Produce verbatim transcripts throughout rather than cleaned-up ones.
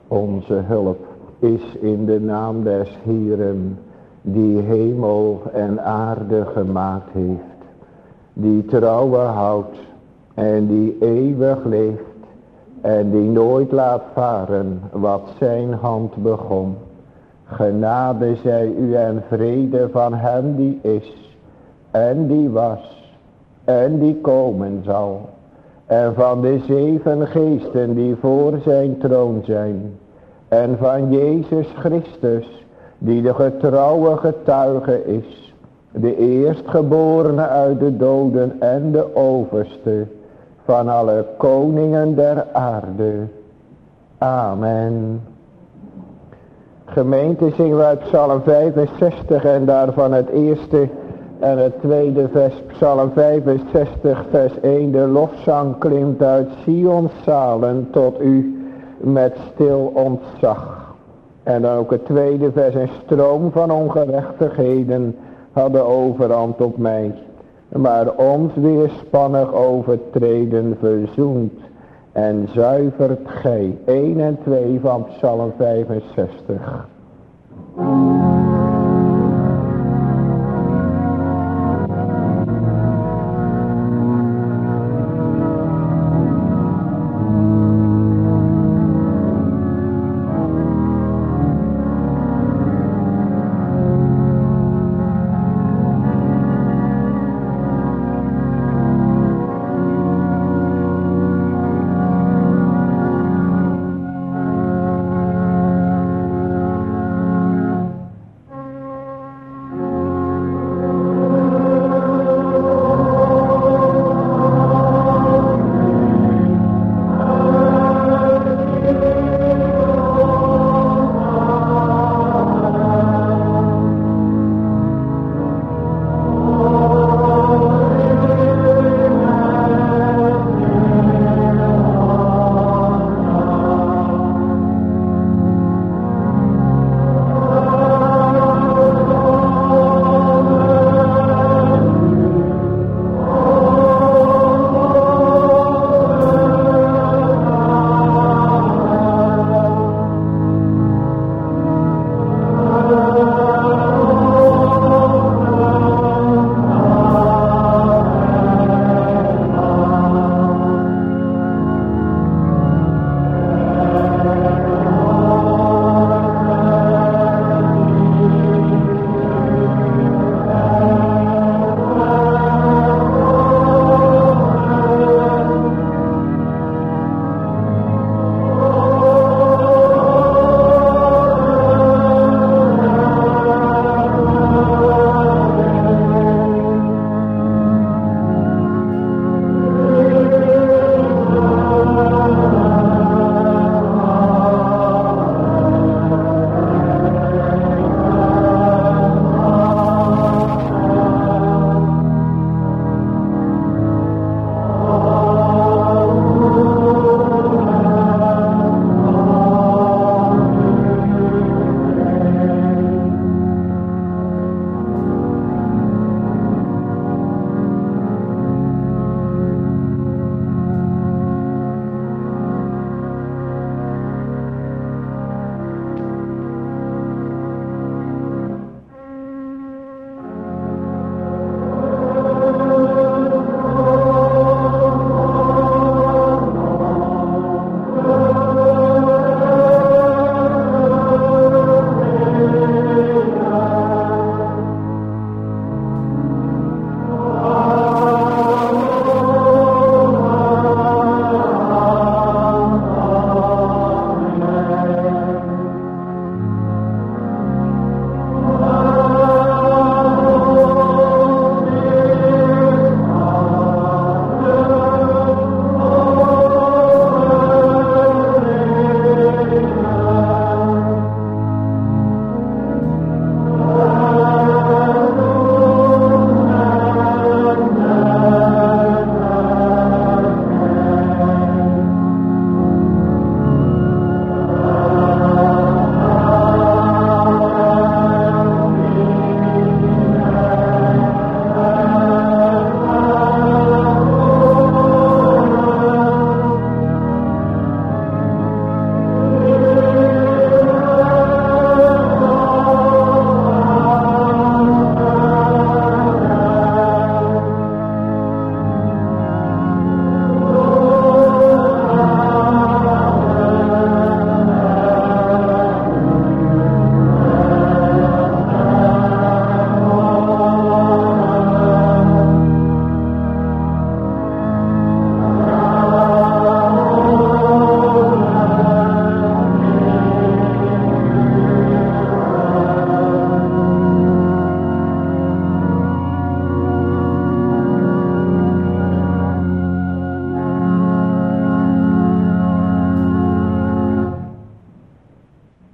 Onze hulp is in de naam des Heeren, die hemel en aarde gemaakt heeft, die trouwe houdt en die eeuwig leeft en die nooit laat varen wat zijn hand begon. Genade zij u en vrede van hem die is en die was en die komen zal, en van de zeven geesten die voor zijn troon zijn, en van Jezus Christus die de getrouwe getuige is, de eerstgeborene uit de doden en de overste van alle koningen der aarde. Amen. Gemeente, zingen we uit Psalm vijfenzestig en daarvan het eerste en het tweede vers. Psalm vijfenzestig vers één. De lofzang klimt uit Sions zalen tot u met stil ontzag. En dan ook het tweede vers. Een stroom van ongerechtigheden had de overhand op mij, maar ons weerspannig overtreden verzoent en zuivert gij. één en twee van Psalm vijfenzestig.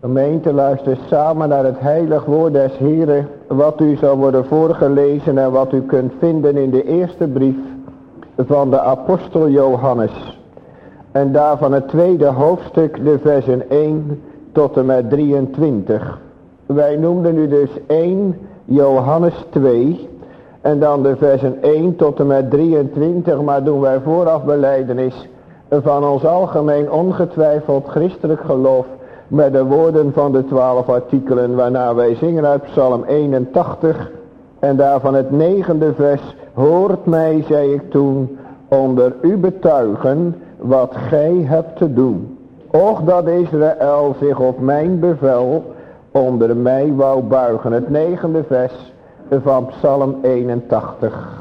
Gemeente, luister samen naar het heilig woord des Heren, wat u zal worden voorgelezen en wat u kunt vinden in de eerste brief van de apostel Johannes. En daarvan het tweede hoofdstuk, de versen één tot en met drieëntwintig. Wij noemden nu dus één Johannes twee en dan de versen één tot en met drieëntwintig, maar doen wij vooraf belijdenis van ons algemeen ongetwijfeld christelijk geloof met de woorden van de twaalf artikelen, waarna wij zingen uit Psalm eenentachtig en daarvan het negende vers. Hoort mij, zei ik toen, onder u betuigen wat gij hebt te doen. Och dat Israël zich op mijn bevel onder mij wou buigen. Het negende vers van Psalm eenentachtig.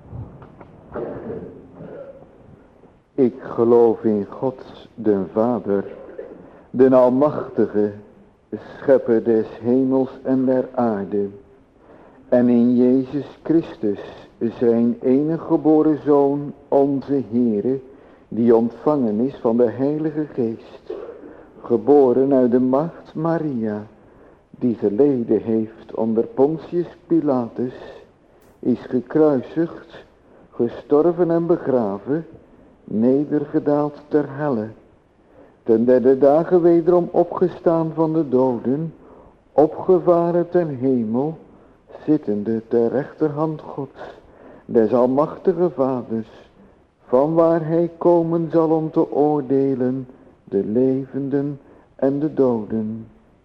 Ik geloof in God, den Vader, den Almachtige, Schepper des hemels en der aarde, en in Jezus Christus, zijn enige geboren Zoon, onze Heere, die ontvangen is van de Heilige Geest, geboren uit de maagd Maria, die geleden heeft onder Pontius Pilatus, is gekruisigd, gestorven en begraven, nedergedaald ter helle, ten derde dagen wederom opgestaan van de doden, opgevaren ten hemel, zittende ter rechterhand Gods, des almachtige Vaders, van waar hij komen zal om te oordelen de levenden en de doden.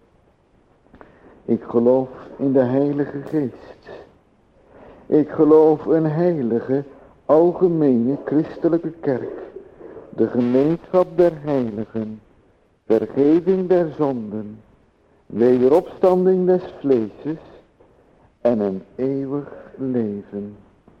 Ik geloof in de Heilige Geest. Ik geloof een heilige, algemene christelijke kerk, de gemeenschap der heiligen, vergeving der zonden, wederopstanding des vleeses en een eeuwig leven.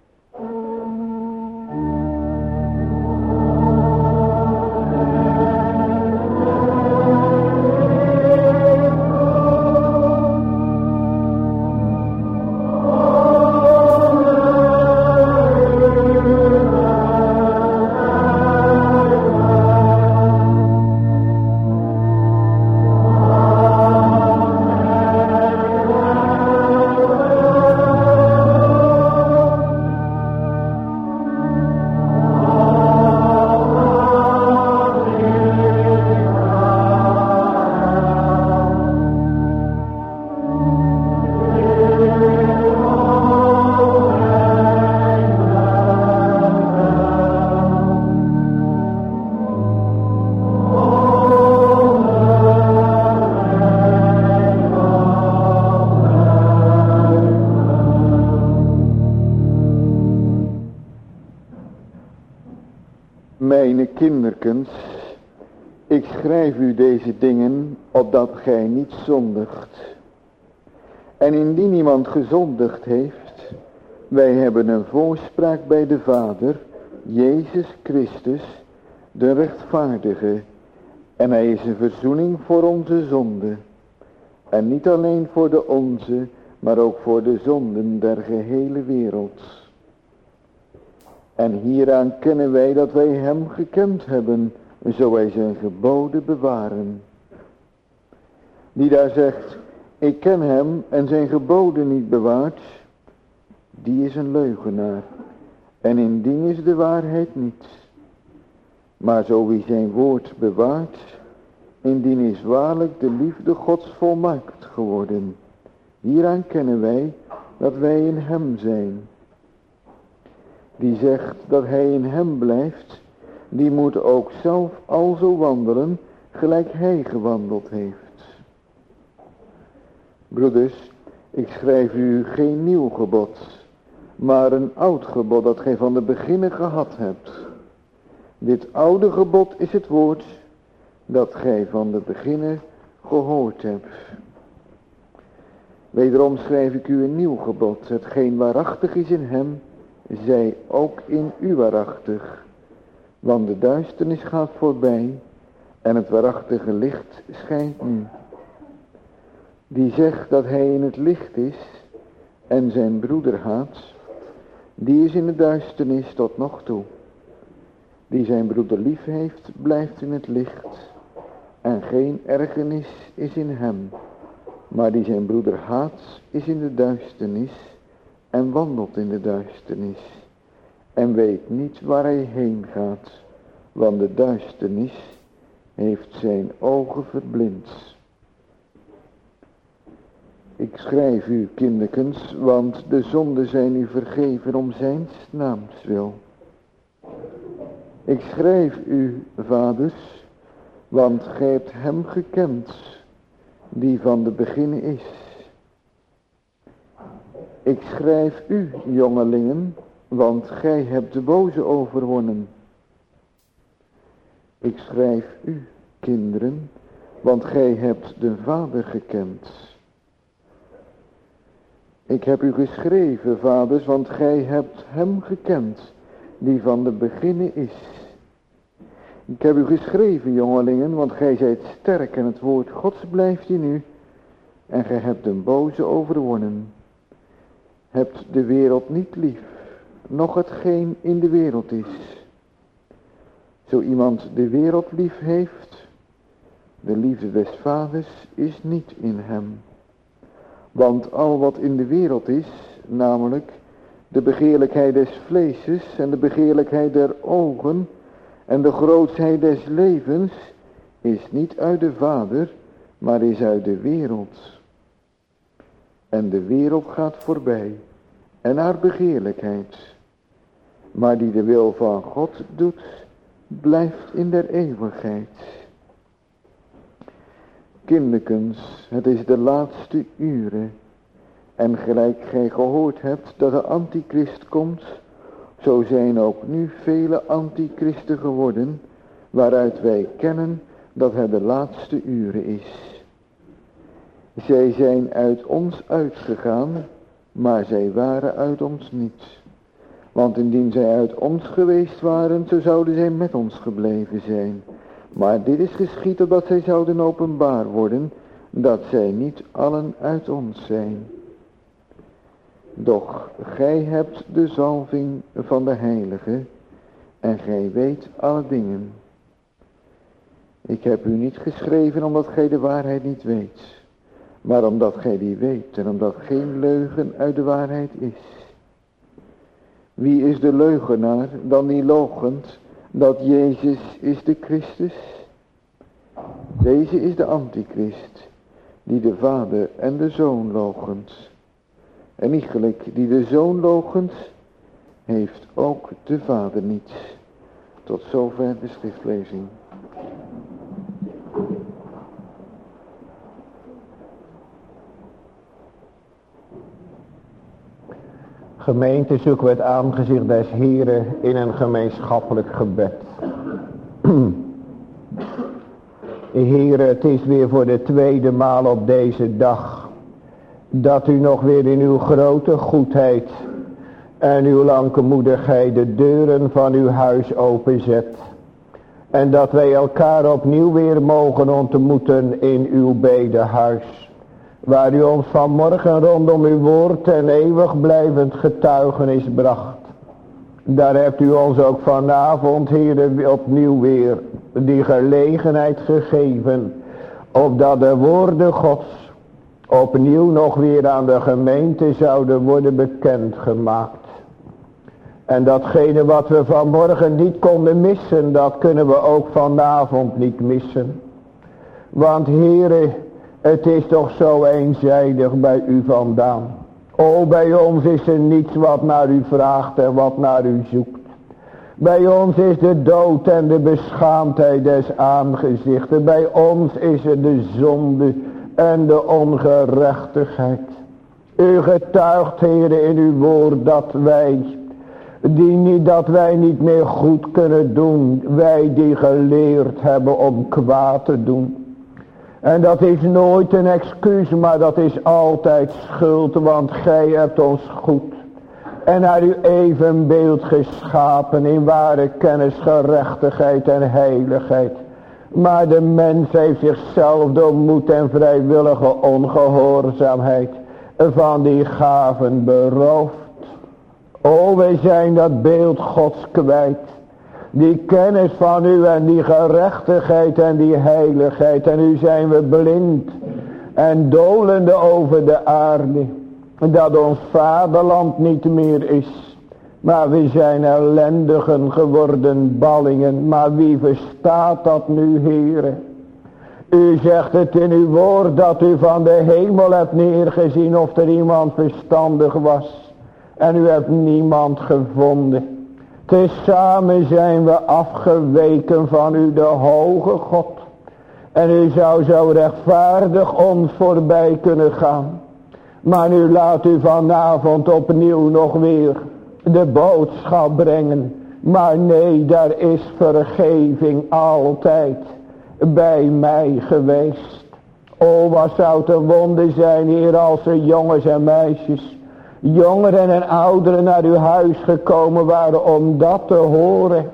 Kinderkens, ik schrijf u deze dingen, opdat gij niet zondigt. En indien iemand gezondigd heeft, wij hebben een voorspraak bij de Vader, Jezus Christus, de rechtvaardige, en hij is een verzoening voor onze zonde. En niet alleen voor de onze, maar ook voor de zonden der gehele wereld. En hieraan kennen wij dat wij hem gekend hebben, zo wij zijn geboden bewaren. Die daar zegt, ik ken hem en zijn geboden niet bewaart, die is een leugenaar. En in dien is de waarheid niet. Maar zo wie zijn woord bewaart, indien is waarlijk de liefde Gods volmaakt geworden. Hieraan kennen wij dat wij in hem zijn. Die zegt dat hij in hem blijft, die moet ook zelf alzo wandelen, gelijk hij gewandeld heeft. Broeders, ik schrijf u geen nieuw gebod, maar een oud gebod dat gij van de beginnen gehad hebt. Dit oude gebod is het woord dat gij van de beginnen gehoord hebt. Wederom schrijf ik u een nieuw gebod, hetgeen waarachtig is in hem, zij ook in u waarachtig. Want de duisternis gaat voorbij en het waarachtige licht schijnt nu. Die zegt dat hij in het licht is en zijn broeder haat, die is in de duisternis tot nog toe. Die zijn broeder lief heeft, blijft in het licht en geen ergernis is in hem, maar die zijn broeder haat, is in de duisternis en wandelt in de duisternis en weet niet waar hij heen gaat, want de duisternis heeft zijn ogen verblind. Ik schrijf u, kinderkens, want de zonden zijn u vergeven om zijns naams wil. Ik schrijf u, vaders, want gij hebt hem gekend, die van de beginnen is. Ik schrijf u, jongelingen, want gij hebt de boze overwonnen. Ik schrijf u, kinderen, want gij hebt de Vader gekend. Ik heb u geschreven, vaders, want gij hebt hem gekend, die van de beginnen is. Ik heb u geschreven, jongelingen, want gij zijt sterk en het woord Gods blijft in u, en gij hebt de boze overwonnen. Hebt de wereld niet lief, noch hetgeen in de wereld is. Zo iemand de wereld lief heeft, de liefde des vaders is niet in hem. Want al wat in de wereld is, namelijk de begeerlijkheid des vleeses en de begeerlijkheid der ogen en de grootsheid des levens, is niet uit de Vader, maar is uit de wereld. En de wereld gaat voorbij en haar begeerlijkheid. Maar die de wil van God doet, blijft in der eeuwigheid. Kinderkens, het is de laatste ure. En gelijk gij gehoord hebt dat de antichrist komt, zo zijn ook nu vele antichristen geworden, waaruit wij kennen dat het de laatste ure is. Zij zijn uit ons uitgegaan, maar zij waren uit ons niet. Want indien zij uit ons geweest waren, zo zouden zij met ons gebleven zijn. Maar dit is geschied opdat zij zouden openbaar worden, dat zij niet allen uit ons zijn. Doch gij hebt de zalving van de heilige, en gij weet alle dingen. Ik heb u niet geschreven omdat gij de waarheid niet weet, maar omdat gij die weet en omdat geen leugen uit de waarheid is. Wie is de leugenaar dan die loochent dat Jezus is de Christus? Deze is de antichrist, die de Vader en de Zoon loochent. En iegelijk die de Zoon loochent, heeft ook de Vader niet. Tot zover de schriftlezing. Gemeente, zoeken we het aangezicht des Heren in een gemeenschappelijk gebed. Heere, het is weer voor de tweede maal op deze dag dat u nog weer in uw grote goedheid en uw langmoedigheid de deuren van uw huis openzet. En dat wij elkaar opnieuw weer mogen ontmoeten in uw bedehuis. Waar u ons vanmorgen rondom uw woord en eeuwig blijvend getuigenis bracht. Daar hebt u ons ook vanavond, Heere, opnieuw weer die gelegenheid gegeven. Opdat de woorden Gods opnieuw nog weer aan de gemeente zouden worden bekendgemaakt. En datgene wat we vanmorgen niet konden missen, dat kunnen we ook vanavond niet missen. Want Heere, het is toch zo eenzijdig bij u vandaan. O, bij ons is er niets wat naar u vraagt en wat naar u zoekt. Bij ons is de dood en de beschaamdheid des aangezichten. Bij ons is er de zonde en de ongerechtigheid. U getuigt, Heere, in uw woord dat wij, die niet, dat wij niet meer goed kunnen doen. Wij die geleerd hebben om kwaad te doen. En dat is nooit een excuus, maar dat is altijd schuld, want gij hebt ons goed en naar uw evenbeeld geschapen in ware kennis, gerechtigheid en heiligheid. Maar de mens heeft zichzelf door moed en vrijwillige ongehoorzaamheid van die gaven beroofd. O, wij zijn dat beeld Gods kwijt. Die kennis van u en die gerechtigheid en die heiligheid. En nu zijn we blind en dolende over de aarde. Dat ons vaderland niet meer is. Maar we zijn ellendigen geworden, ballingen. Maar wie verstaat dat nu, Heere? U zegt het in uw woord dat u van de hemel hebt neergezien of er iemand verstandig was. En u hebt niemand gevonden. Tezamen zijn we afgeweken van u, de hoge God. En u zou zo rechtvaardig ons voorbij kunnen gaan. Maar nu laat u vanavond opnieuw nog weer de boodschap brengen. Maar nee, daar is vergeving altijd bij mij geweest. O, wat zou het een wonder zijn, Heer, als er jongens en meisjes, jongeren en ouderen naar uw huis gekomen waren om dat te horen.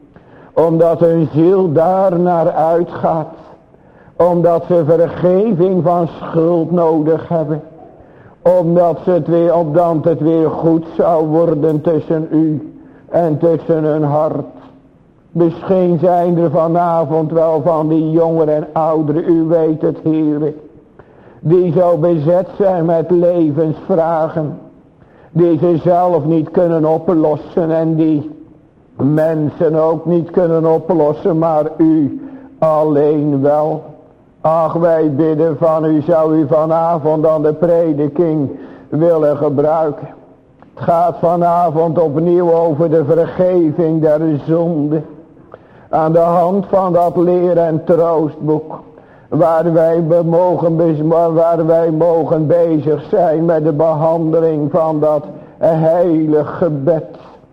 Omdat hun ziel daar naar uitgaat. Omdat ze vergeving van schuld nodig hebben. Omdat ze het weer, opdat het weer goed zou worden tussen u en tussen hun hart. Misschien zijn er vanavond wel van die jongeren en ouderen, u weet het, Heere, die zo bezet zijn met levensvragen, die ze zelf niet kunnen oplossen en die mensen ook niet kunnen oplossen, maar u alleen wel. Ach, wij bidden van u, zou u vanavond aan de prediking willen gebruiken. Het gaat vanavond opnieuw over de vergeving der zonde. Aan de hand van dat leer- en troostboek. Waar wij, mogen, waar wij mogen bezig zijn met de behandeling van dat heilig gebed.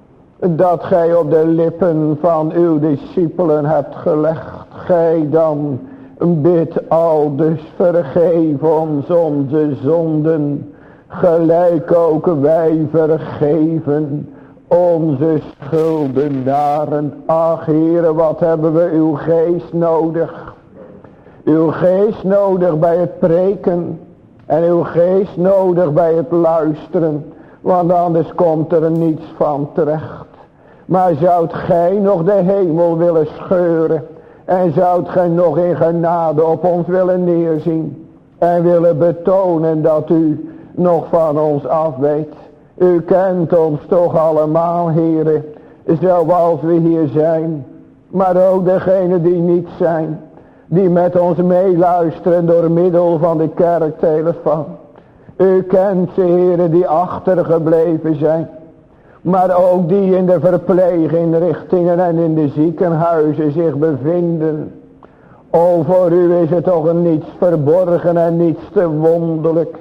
Dat gij op de lippen van uw discipelen hebt gelegd. Gij dan bid aldus, vergeef ons onze zonden. Gelijk ook wij vergeven onze schuldenaren. Ach, Heere, wat hebben we uw geest nodig. Uw geest nodig bij het preken. En uw geest nodig bij het luisteren. Want anders komt er niets van terecht. Maar zoudt gij nog de hemel willen scheuren. En zoudt gij nog in genade op ons willen neerzien. En willen betonen dat u nog van ons af weet. U kent ons toch allemaal, Heere, zoals we hier zijn. Maar ook degenen die niet zijn. Die met ons meeluisteren door middel van de kerktelefoon. U kent ze, Heere, die achtergebleven zijn. Maar ook die in de verpleeginrichtingen en in de ziekenhuizen zich bevinden. O, voor u is het toch niets verborgen en niets te wonderlijk.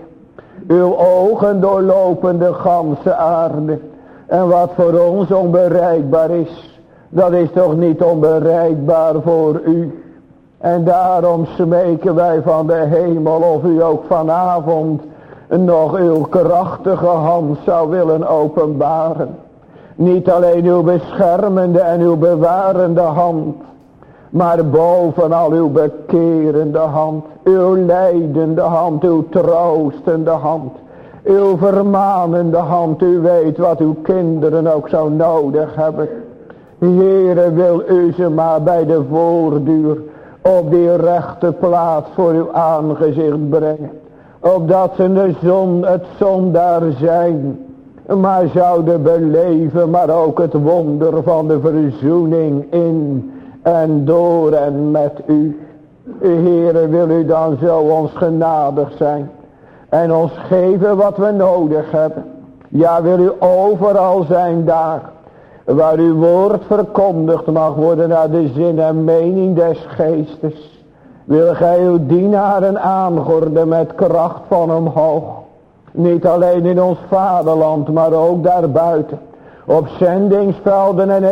Uw ogen doorlopen de ganse aarde. En wat voor ons onbereikbaar is, dat is toch niet onbereikbaar voor u. En daarom smeken wij van de hemel of u ook vanavond nog uw krachtige hand zou willen openbaren. Niet alleen uw beschermende en uw bewarende hand, maar bovenal uw bekerende hand, uw leidende hand, uw troostende hand, uw vermanende hand. U weet wat uw kinderen ook zo nodig hebben. Heere, wil u ze maar bij de voorduur op die rechte plaats voor uw aangezicht brengen. Opdat ze de zon, het zondaar zijn, maar zouden beleven, maar ook het wonder van de verzoening in en door en met u. Heere, wil u dan zo ons genadig zijn en ons geven wat we nodig hebben. Ja, wil u overal zijn daar waar uw woord verkondigd mag worden naar de zin en mening des geestes. Wil gij uw dienaren aangorden met kracht van omhoog. Niet alleen in ons vaderland, maar ook daarbuiten. Op zendingsvelden en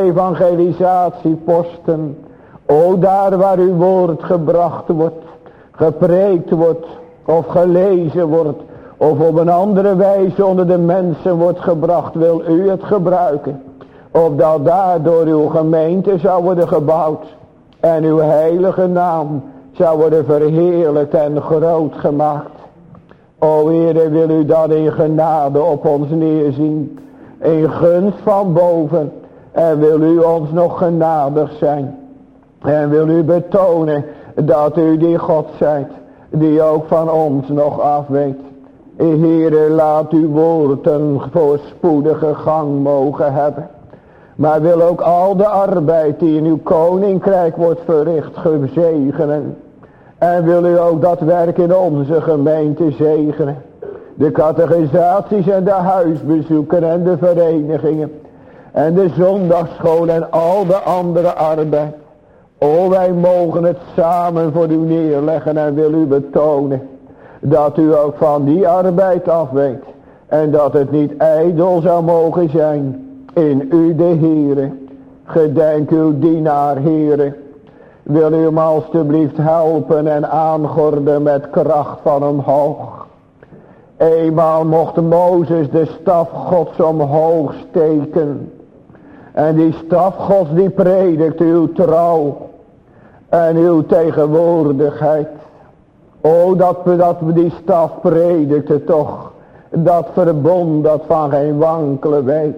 evangelisatieposten. O, daar waar uw woord gebracht wordt, gepreekt wordt, of gelezen wordt, of op een andere wijze onder de mensen wordt gebracht, wil u het gebruiken. Opdat daardoor uw gemeente zou worden gebouwd. En uw heilige naam zou worden verheerlijkt en groot gemaakt. O Heere, wil u dan in genade op ons neerzien. In gunst van boven. En wil u ons nog genadig zijn. En wil u betonen dat u die God zijt. Die ook van ons nog afweet. Heere, laat uw woord een voorspoedige gang mogen hebben. Maar wil ook al de arbeid die in uw koninkrijk wordt verricht gezegenen. En wil u ook dat werk in onze gemeente zegenen. De catechisaties en de huisbezoeken en de verenigingen. En de zondagsschool en al de andere arbeid. O, wij mogen het samen voor u neerleggen en wil u betonen. Dat u ook van die arbeid afweet. En dat het niet ijdel zou mogen zijn. In u de Heere. Gedenk uw dienaar, Heere. Wil u hem alstublieft helpen en aangorden met kracht van omhoog. Eenmaal mocht Mozes de staf Gods omhoog steken. En die staf Gods die predikt uw trouw. En uw tegenwoordigheid. O, dat we, dat we die staf predikten toch. Dat verbond dat van geen wankelen weet.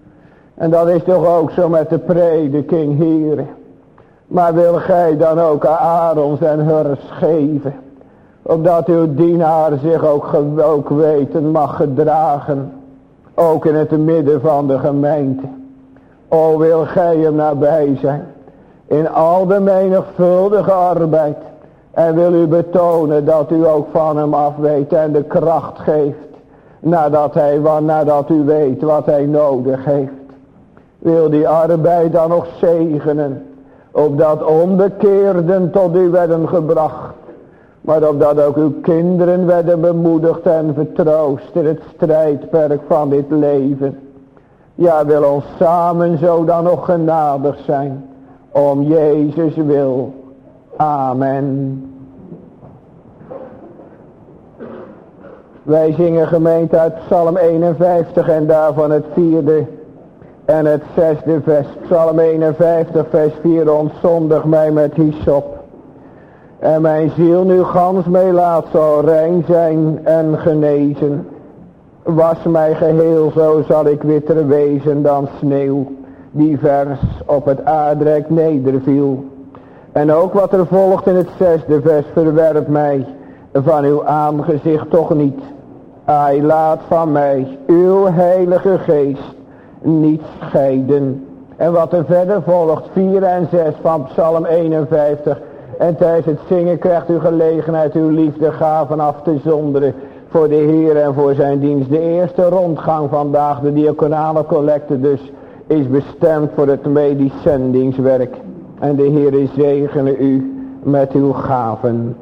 En dat is toch ook zo met de prediking, Heere. Maar wil gij dan ook aan Aarons en Hurs geven. Opdat uw dienaar zich ook, ook weten mag gedragen. Ook in het midden van de gemeente. O, wil gij hem nabij zijn. In al de menigvuldige arbeid. En wil u betonen dat u ook van hem afweet en de kracht geeft. Nadat, hij, nadat u weet wat hij nodig heeft. Wil die arbeid dan nog zegenen. Opdat onbekeerden tot u werden gebracht. Maar opdat ook uw kinderen werden bemoedigd en vertroost in het strijdperk van dit leven. Ja, wil ons samen zo dan nog genadig zijn. Om Jezus wil. Amen. Wij zingen gemeente uit Psalm eenenvijftig en daarvan het vierde en het zesde vers. Psalm eenenvijftig vers vier. Ontzondig mij met hyssop. En mijn ziel nu gans mee laat zal rein zijn en genezen. Was mij geheel, zo zal ik witter wezen dan sneeuw. Die vers op het aardrek nederviel. En ook wat er volgt in het zesde vers. Verwerp mij van uw aangezicht toch niet. Ai, laat van mij uw heilige geest niet scheiden. En wat er verder volgt, vier en zes van Psalm eenenvijftig. En tijdens het zingen krijgt u gelegenheid uw liefdegaven af te zonderen voor de Heer en voor zijn dienst. De eerste rondgang vandaag, de diaconale collecte dus, is bestemd voor het medisch zendingswerk. En de Heer zegene u met uw gaven.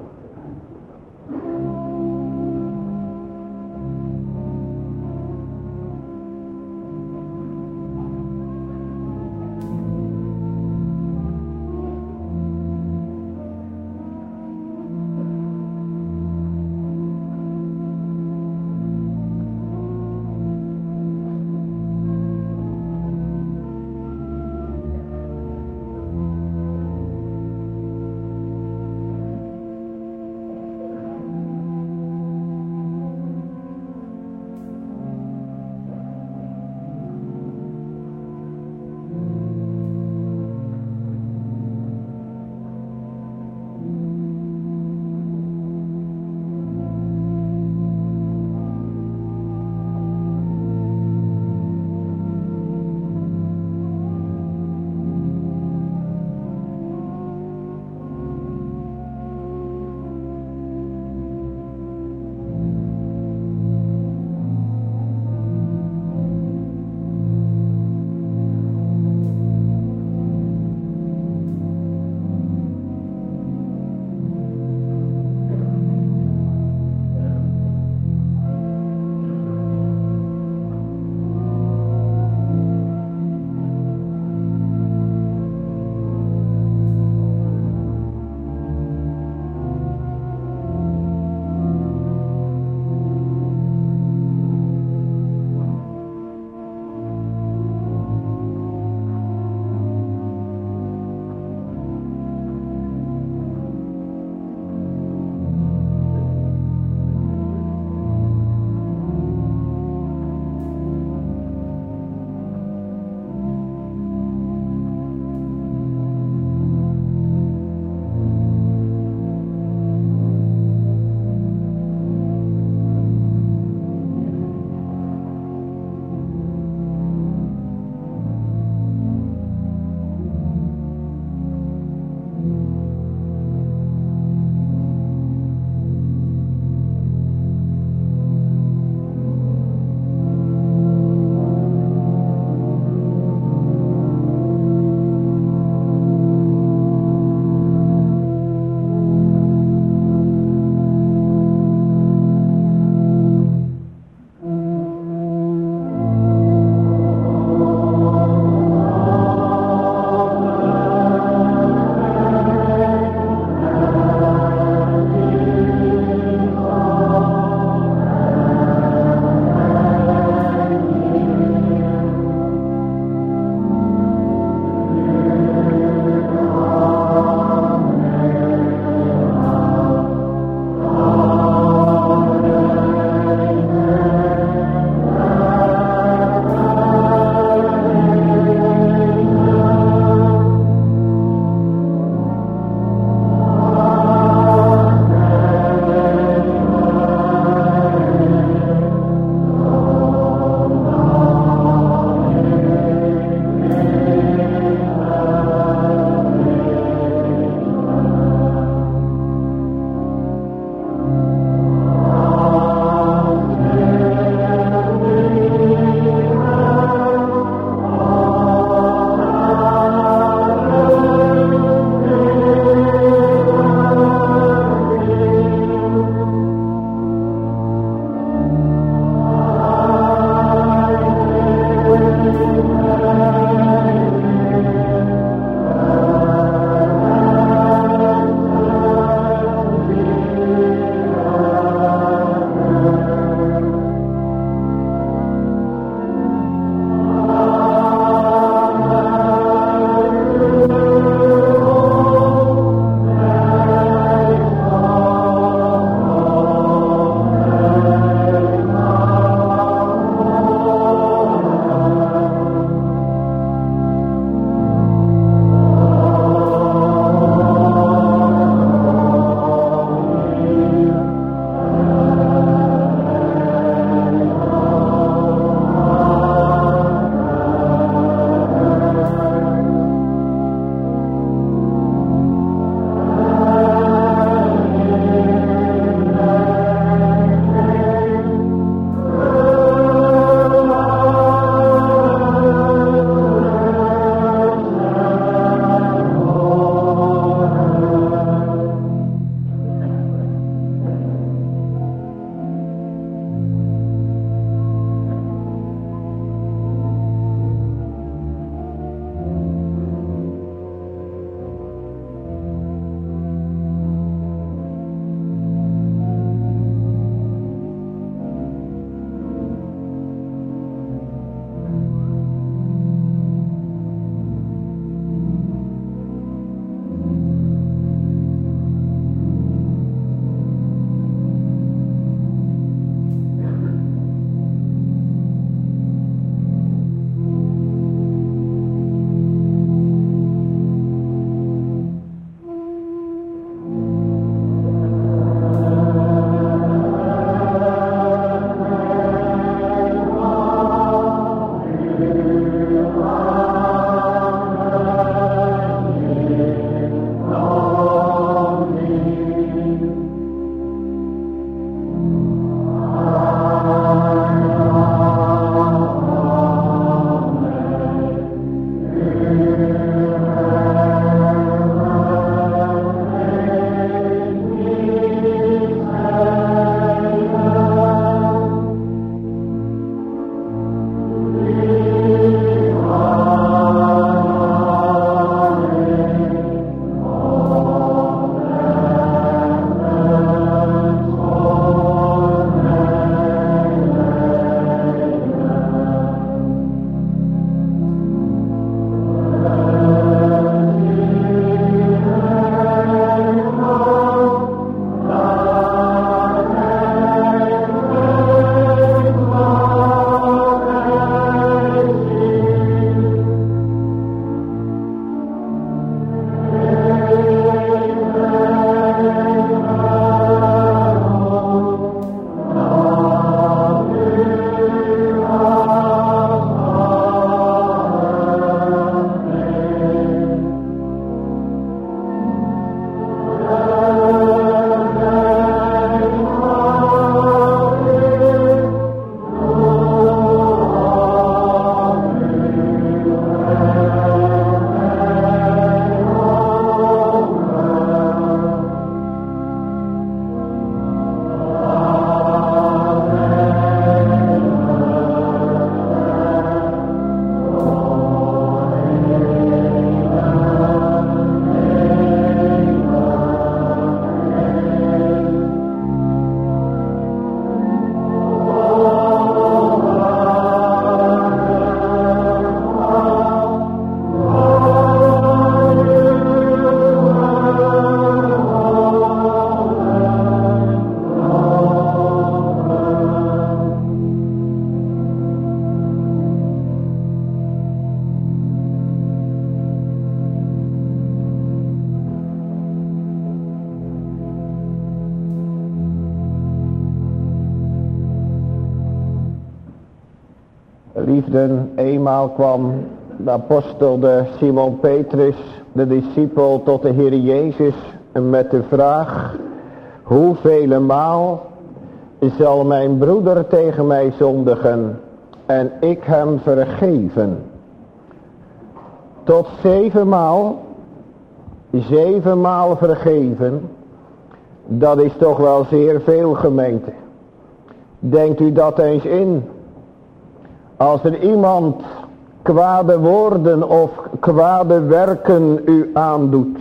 Geliefden, eenmaal kwam de apostel de Simon Petrus, de discipel, tot de Heer Jezus met de vraag: hoeveel maal zal mijn broeder tegen mij zondigen en ik hem vergeven? Tot zevenmaal, zevenmaal vergeven, dat is toch wel zeer veel, gemeente. Denkt u dat eens in. Als er iemand kwade woorden of kwade werken u aandoet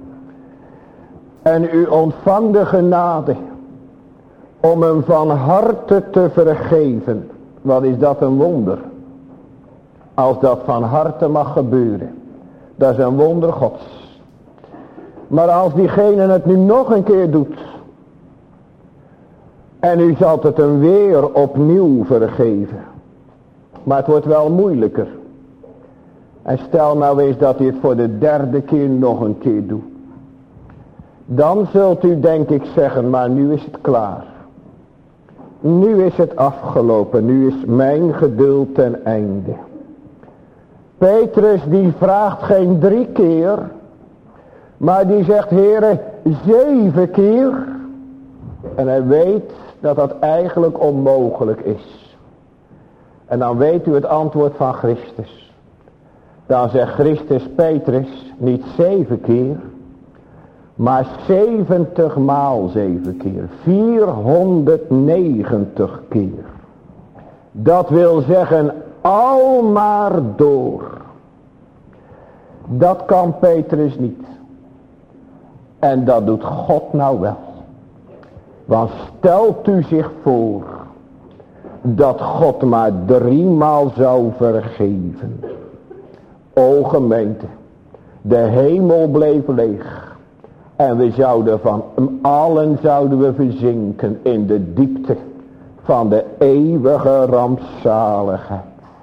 en u ontvangt de genade om hem van harte te vergeven, wat is dat een wonder. Als dat van harte mag gebeuren, dat is een wonder Gods. Maar als diegene het nu nog een keer doet en u zal het hem weer opnieuw vergeven, maar het wordt wel moeilijker. En stel nou eens dat u het voor de derde keer nog een keer doet. Dan zult u denk ik zeggen, maar nu is het klaar. Nu is het afgelopen, nu is mijn geduld ten einde. Petrus die vraagt geen drie keer, maar die zegt, Heere, zeven keer. En hij weet dat dat eigenlijk onmogelijk is. En dan weet u het antwoord van Christus. Dan zegt Christus, Petrus, niet zeven keer, maar zeventig maal zeven keer. vierhonderdnegentig keer. Dat wil zeggen, al maar door. Dat kan Petrus niet. En dat doet God nou wel. Want stelt u zich voor dat God maar driemaal zou vergeven. O gemeente, de hemel bleef leeg. En we zouden van allen zouden we verzinken in de diepte van de eeuwige rampzaligheid.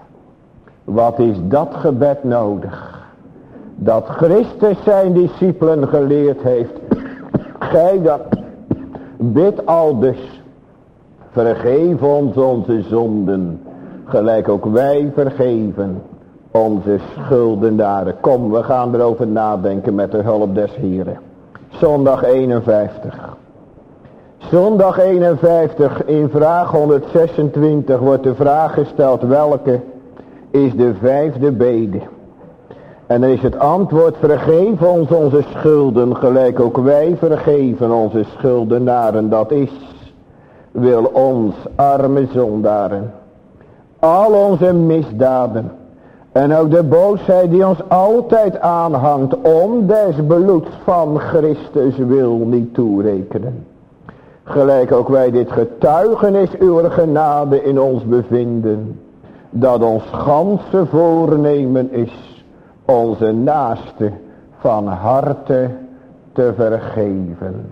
Wat is dat gebed nodig? Dat Christus zijn discipelen geleerd heeft. Gij dat bid al dus. Vergeef ons onze zonden. Gelijk ook wij vergeven onze schuldenaren. Kom, we gaan erover nadenken met de hulp des Heren. Zondag eenenvijftig. Zondag eenenvijftig in vraag honderdzesentwintig wordt de vraag gesteld: welke is de vijfde bede? En dan is het antwoord: vergeef ons onze schulden, gelijk ook wij vergeven onze schuldenaren. Dat is, wil ons arme zondaren al onze misdaden en ook de boosheid die ons altijd aanhangt om des bloeds van Christus wil niet toerekenen. Gelijk ook wij dit getuigenis uw genade in ons bevinden, dat ons ganse voornemen is onze naaste van harte te vergeven.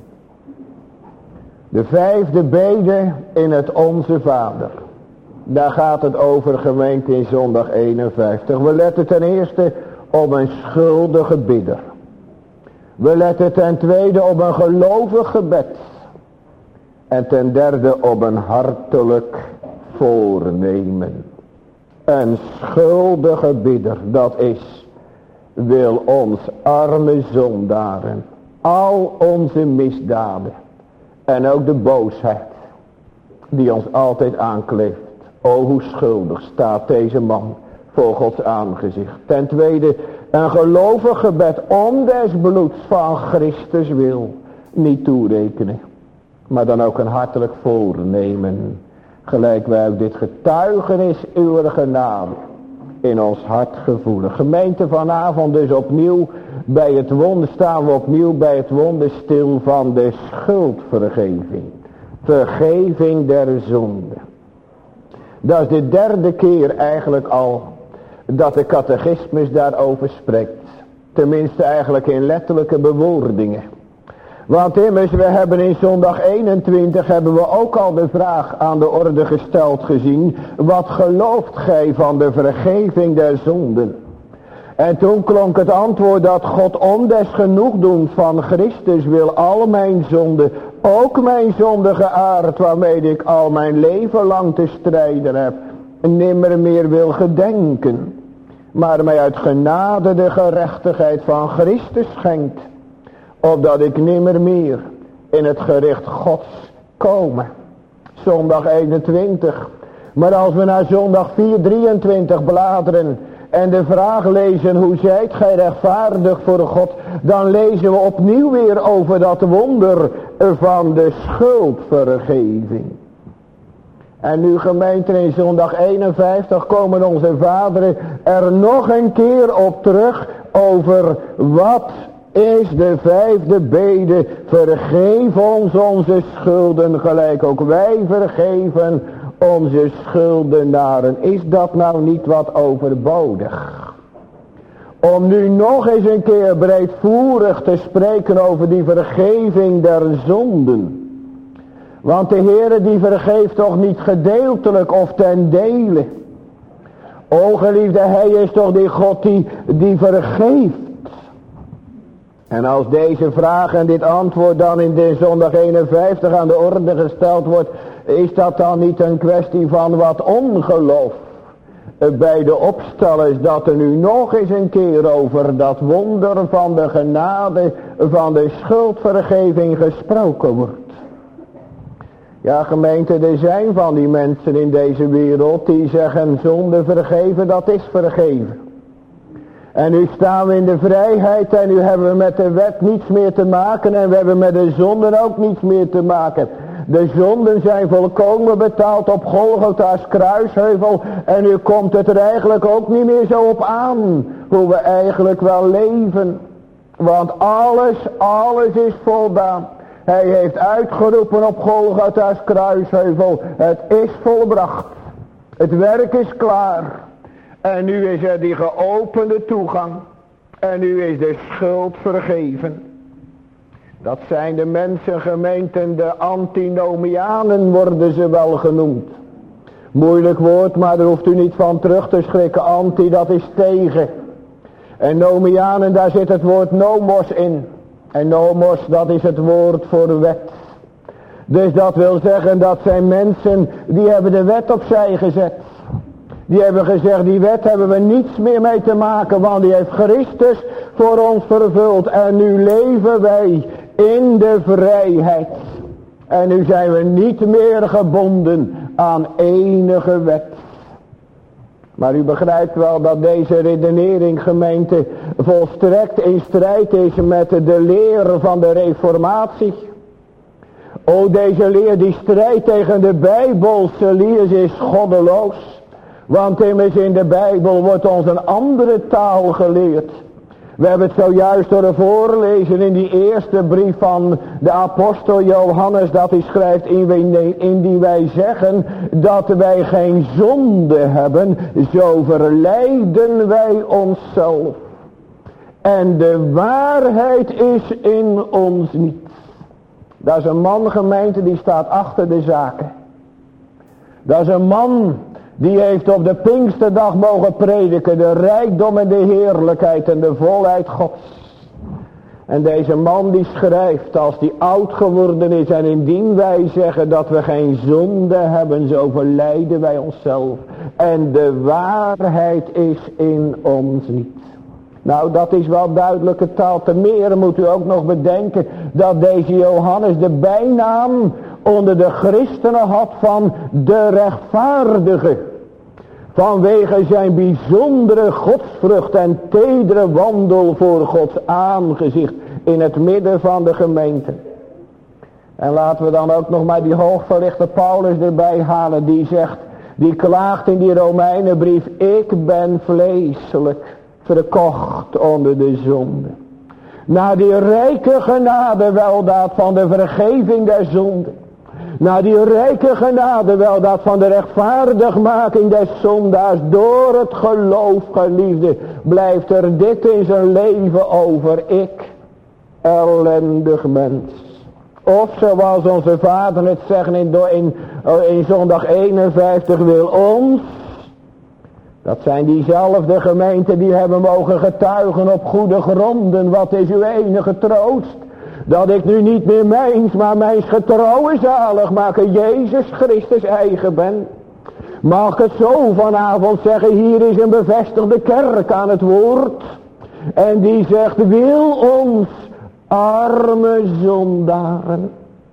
De vijfde bede in het Onze Vader. Daar gaat het over, gemeente, in zondag eenenvijftig. We letten ten eerste op een schuldige bidder. We letten ten tweede op een gelovig gebed. En ten derde op een hartelijk voornemen. Een schuldige bidder, dat is, wil ons arme zondaren al onze misdaden en ook de boosheid die ons altijd aankleeft. O, hoe schuldig staat deze man voor Gods aangezicht. Ten tweede, een gelovig gebed om des bloeds van Christus wil niet toerekenen. Maar dan ook een hartelijk voornemen. Gelijk wij ook dit getuigenis uw genade in ons hart gevoelen. Gemeente, vanavond dus opnieuw bij het wonder, staan we opnieuw bij het wonder stil van de schuldvergeving. Vergeving der zonde. Dat is de derde keer eigenlijk al dat de catechismus daarover spreekt. Tenminste eigenlijk in letterlijke bewoordingen. Want immers, we hebben in zondag eenentwintig hebben we ook al de vraag aan de orde gesteld gezien: wat gelooft gij van de vergeving der zonden? En toen klonk het antwoord dat God om des genoegdoens van Christus wil al mijn zonden, ook mijn zondige aard waarmee ik al mijn leven lang te strijden heb, nimmer meer wil gedenken, maar mij uit genade de gerechtigheid van Christus schenkt, opdat ik nimmer meer in het gericht Gods komen. Zondag eenentwintig. Maar als we naar zondag vier drieëntwintig bladeren en de vraag lezen, hoe zijt gij rechtvaardig voor God, dan lezen we opnieuw weer over dat wonder van de schuldvergeving. En nu gemeente, in zondag eenenvijftig komen onze vaderen er nog een keer op terug over wat is de vijfde bede. Vergeef ons onze schulden gelijk ook wij vergeven onze schuldenaren. Is dat nou niet wat overbodig? Om nu nog eens een keer breedvoerig te spreken over die vergeving der zonden. Want de Heere die vergeeft toch niet gedeeltelijk of ten dele. O geliefde, hij is toch die God die, die vergeeft. En als deze vraag en dit antwoord dan in de zondag eenenvijftig aan de orde gesteld wordt, is dat dan niet een kwestie van wat ongeloof bij de opstellers, dat er nu nog eens een keer over dat wonder van de genade van de schuldvergeving gesproken wordt? Ja gemeente, er zijn van die mensen in deze wereld die zeggen zonde vergeven, dat is vergeven. En nu staan we in de vrijheid en nu hebben we met de wet niets meer te maken en we hebben met de zonden ook niets meer te maken. De zonden zijn volkomen betaald op Golgotha's kruisheuvel en nu komt het er eigenlijk ook niet meer zo op aan hoe we eigenlijk wel leven. Want alles, alles is voldaan. Hij heeft uitgeroepen op Golgotha's kruisheuvel, het is volbracht. Het werk is klaar. En nu is er die geopende toegang. En nu is de schuld vergeven. Dat zijn de mensengemeenten, de antinomianen worden ze wel genoemd. Moeilijk woord, maar daar hoeft u niet van terug te schrikken. Anti, dat is tegen. En nomianen, daar zit het woord nomos in. En nomos, dat is het woord voor wet. Dus dat wil zeggen, dat zijn mensen die hebben de wet opzij gezet. Die hebben gezegd, die wet hebben we niets meer mee te maken, want die heeft Christus voor ons vervuld. En nu leven wij in de vrijheid. En nu zijn we niet meer gebonden aan enige wet. Maar u begrijpt wel dat deze redenering, gemeente, volstrekt in strijd is met de leer van de reformatie. O, deze leer die strijdt tegen de Bijbelse leer is goddeloos. Want immers in de Bijbel wordt ons een andere taal geleerd. We hebben het zojuist horen voorlezen in die eerste brief van de apostel Johannes, dat hij schrijft, in die wij zeggen dat wij geen zonde hebben, zo verleiden wij onszelf. En de waarheid is in ons niet. Dat is een man, gemeente, die staat achter de zaken. Dat is een man die heeft op de Pinksterdag mogen prediken de rijkdom en de heerlijkheid en de volheid Gods. En deze man die schrijft, als die oud geworden is en indien wij zeggen dat we geen zonde hebben, zo verleiden wij onszelf. En de waarheid is in ons niet. Nou, dat is wel duidelijke taal. Te meer moet u ook nog bedenken dat deze Johannes de bijnaam onder de christenen had van de rechtvaardige. Vanwege zijn bijzondere godsvrucht en tedere wandel voor Gods aangezicht in het midden van de gemeente. En laten we dan ook nog maar die hoogverlichte Paulus erbij halen, die zegt, die klaagt in die Romeinenbrief, ik ben vleeselijk verkocht onder de zonde. Na die rijke genade weldaad van de vergeving der zonde. Na die rijke genade weldaad van de rechtvaardigmaking des zondaars door het geloof, geliefde, blijft er dit in zijn leven over, ik, ellendig mens. Of zoals onze vader het zeggen in, in, in zondag eenenvijftig, wil ons, dat zijn diezelfde gemeenten die hebben mogen getuigen op goede gronden, wat is uw enige troost? Dat ik nu niet meer mijns, maar mijns getrouwe zaligmaker Jezus Christus eigen ben. Mag ik het zo vanavond zeggen, hier is een bevestigde kerk aan het woord. En die zegt, wil ons arme zondaren.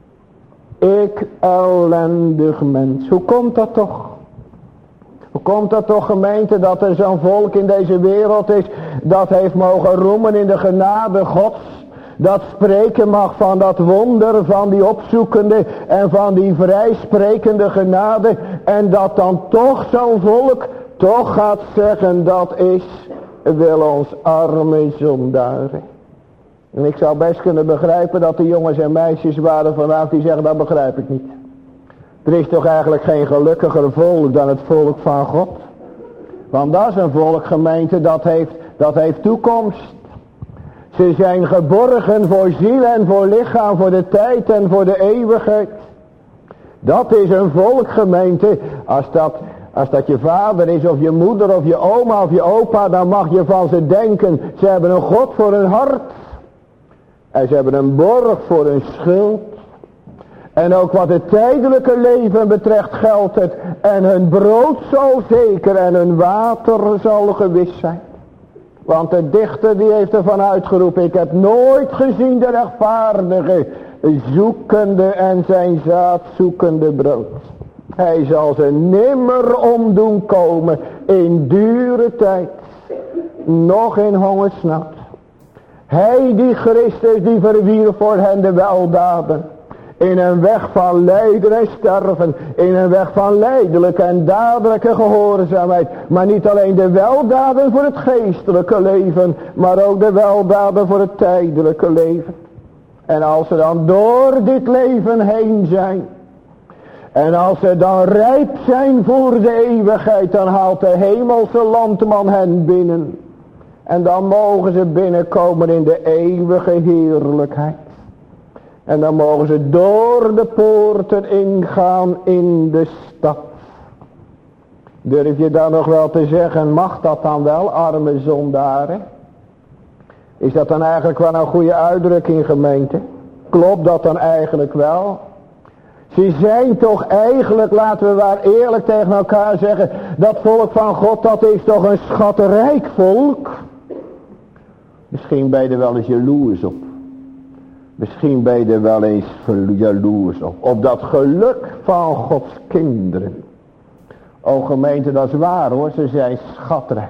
Ik ellendig mens. Hoe komt dat toch? Hoe komt dat toch, gemeente, dat er zo'n volk in deze wereld is, dat heeft mogen roemen in de genade Gods, dat spreken mag van dat wonder van die opzoekende en van die vrijsprekende genade, en dat dan toch zo'n volk toch gaat zeggen, dat is, wil ons arme zondaren. En ik zou best kunnen begrijpen dat er jongens en meisjes waren vandaag die zeggen, dat begrijp ik niet. Er is toch eigenlijk geen gelukkiger volk dan het volk van God. Want dat is een volk, gemeente, dat heeft, dat heeft toekomst. Ze zijn geborgen voor ziel en voor lichaam, voor de tijd en voor de eeuwigheid. Dat is een volk, gemeente. Als dat, als dat je vader is of je moeder of je oma of je opa, dan mag je van ze denken. Ze hebben een God voor hun hart. En ze hebben een borg voor hun schuld. En ook wat het tijdelijke leven betreft geldt het. En hun brood zal zeker en hun water zal gewis zijn. Want de dichter die heeft ervan uitgeroepen. Ik heb nooit gezien de rechtvaardige zoekende en zijn zaad zoekende brood. Hij zal ze nimmer omdoen komen in dure tijd. Nog in hongersnood. Hij die Christus die verwierf voor hen de weldaden. In een weg van lijden en sterven. In een weg van lijdelijke en dadelijke gehoorzaamheid. Maar niet alleen de weldaden voor het geestelijke leven. Maar ook de weldaden voor het tijdelijke leven. En als ze dan door dit leven heen zijn. En als ze dan rijp zijn voor de eeuwigheid. Dan haalt de hemelse landman hen binnen. En dan mogen ze binnenkomen in de eeuwige heerlijkheid. En dan mogen ze door de poorten ingaan in de stad. Durf je dan nog wel te zeggen, mag dat dan wel, arme zondaren? Is dat dan eigenlijk wel een goede uitdrukking, gemeente? Klopt dat dan eigenlijk wel? Ze zijn toch eigenlijk, laten we maar eerlijk tegen elkaar zeggen, dat volk van God, dat is toch een schatrijk volk? Misschien ben je er wel eens jaloers op. Misschien ben je er wel eens jaloers op. Op dat geluk van Gods kinderen. O gemeente, dat is waar hoor. Ze zijn schatrijk.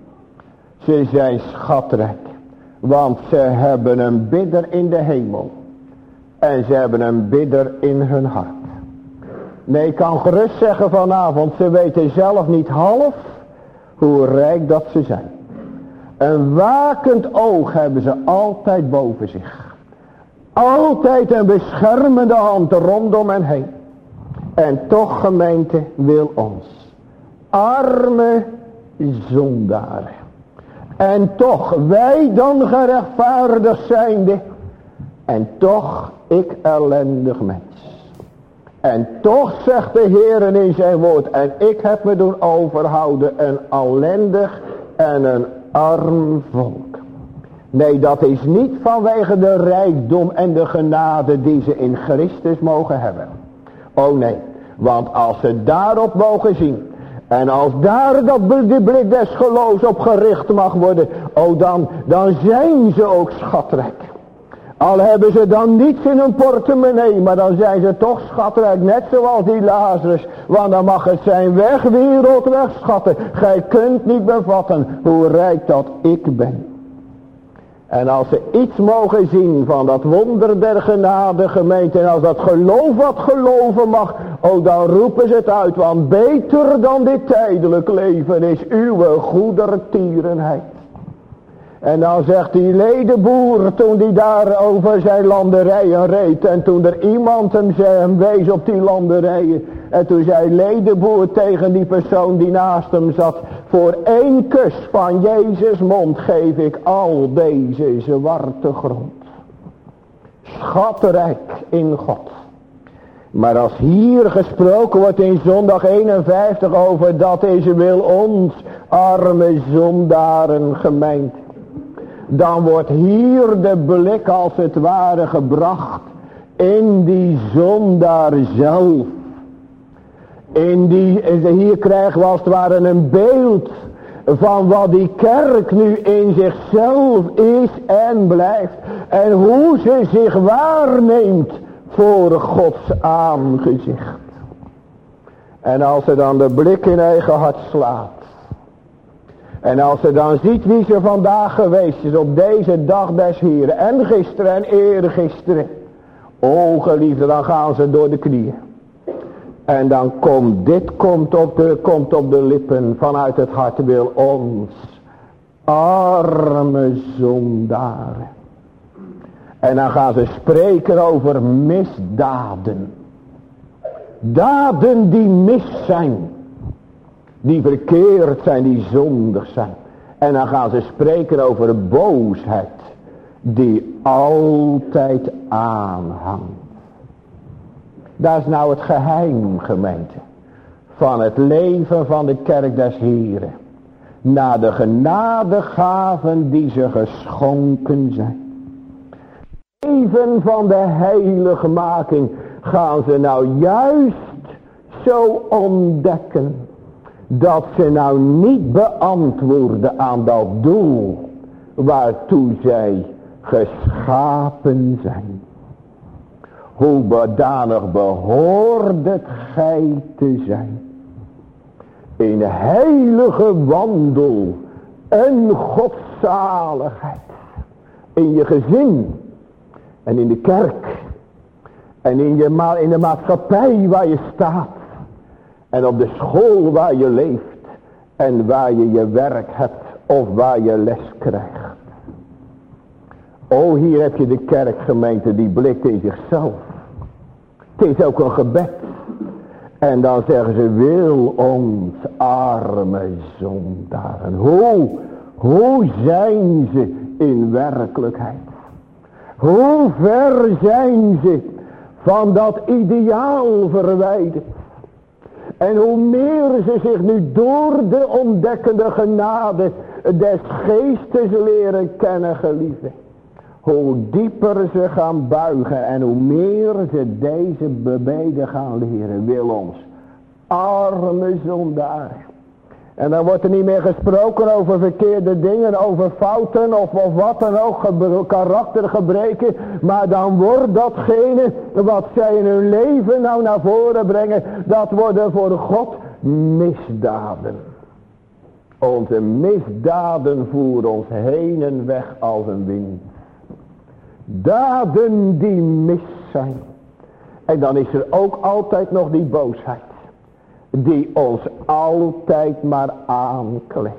Ze zijn schatrijk. Want ze hebben een bidder in de hemel. En ze hebben een bidder in hun hart. Nee, ik kan gerust zeggen vanavond. Ze weten zelf niet half hoe rijk dat ze zijn. Een wakend oog hebben ze altijd boven zich. Altijd een beschermende hand rondom hen heen. En toch, gemeente, wil ons arme zondaren. En toch, wij dan gerechtvaardigd zijnde. En toch, ik ellendig mens. En toch zegt de Heer in zijn woord. En ik heb me doen overhouden een ellendig en een arm volk. Nee, dat is niet vanwege de rijkdom en de genade die ze in Christus mogen hebben. Oh nee, want als ze daarop mogen zien. En als daar dat de blik des geloofs op gericht mag worden. Oh dan, dan zijn ze ook schatrijk. Al hebben ze dan niets in hun portemonnee. Maar dan zijn ze toch schatrijk. Net zoals die Lazarus. Want dan mag het zijn weg wereld wegschatten. Gij kunt niet bevatten hoe rijk dat ik ben. En als ze iets mogen zien van dat wonder der genade, gemeente, en als dat geloof wat geloven mag, oh dan roepen ze het uit, want beter dan dit tijdelijk leven is uw goedertierenheid. En dan zegt die ledenboer, toen die daar over zijn landerijen reed, en toen er iemand hem, hem wees op die landerijen, en toen zei ledenboer tegen die persoon die naast hem zat, voor één kus van Jezus mond geef ik al deze zwarte grond. Schatrijk in God. Maar als hier gesproken wordt in zondag eenenvijftig over dat deze wil ons arme zondaren gemeente. Dan wordt hier de blik als het ware gebracht in die zondaar zelf. In die, hier krijgen we als het ware een beeld van wat die kerk nu in zichzelf is en blijft. En hoe ze zich waarneemt voor Gods aangezicht. En als ze dan de blik in eigen hart slaat. En als ze dan ziet wie ze vandaag geweest is op deze dag des Heren. En gisteren en eergisteren. O geliefde, dan gaan ze door de knieën. En dan komt dit komt op, de, komt op de lippen vanuit het hart wil ons. Arme zondaren. En dan gaan ze spreken over misdaden. Daden die mis zijn. Die verkeerd zijn, die zondig zijn. En dan gaan ze spreken over boosheid. Die altijd aanhangt. Dat is nou het geheim, gemeente. Van het leven van de kerk des Heren. Na de genadegaven die ze geschonken zijn. Leven van de heiligmaking gaan ze nou juist zo ontdekken. Dat ze nou niet beantwoorden aan dat doel waartoe zij geschapen zijn. Hoe bedanig behoorde gij te zijn. In heilige wandel en godzaligheid. In je gezin. En in de kerk. En in, je ma- in de maatschappij waar je staat. En op de school waar je leeft. En waar je je werk hebt. Of waar je les krijgt. O, hier heb je de kerkgemeente die blikt in zichzelf. Het is ook een gebed. En dan zeggen ze, wil ons arme zondaren. Hoe, hoe zijn ze in werkelijkheid? Hoe ver zijn ze van dat ideaal verwijderd? En hoe meer ze zich nu door de ontdekkende genade des geestes leren kennen, geliefde. Hoe dieper ze gaan buigen en hoe meer ze deze bebeden gaan leren, wil ons arme zondaar. En dan wordt er niet meer gesproken over verkeerde dingen, over fouten of, of wat dan ook, karaktergebreken. Maar dan wordt datgene wat zij in hun leven nou naar voren brengen, dat worden voor God misdaden. Onze misdaden voeren ons heen en weg als een wind. Daden die mis zijn. En dan is er ook altijd nog die boosheid. Die ons altijd maar aankleeft.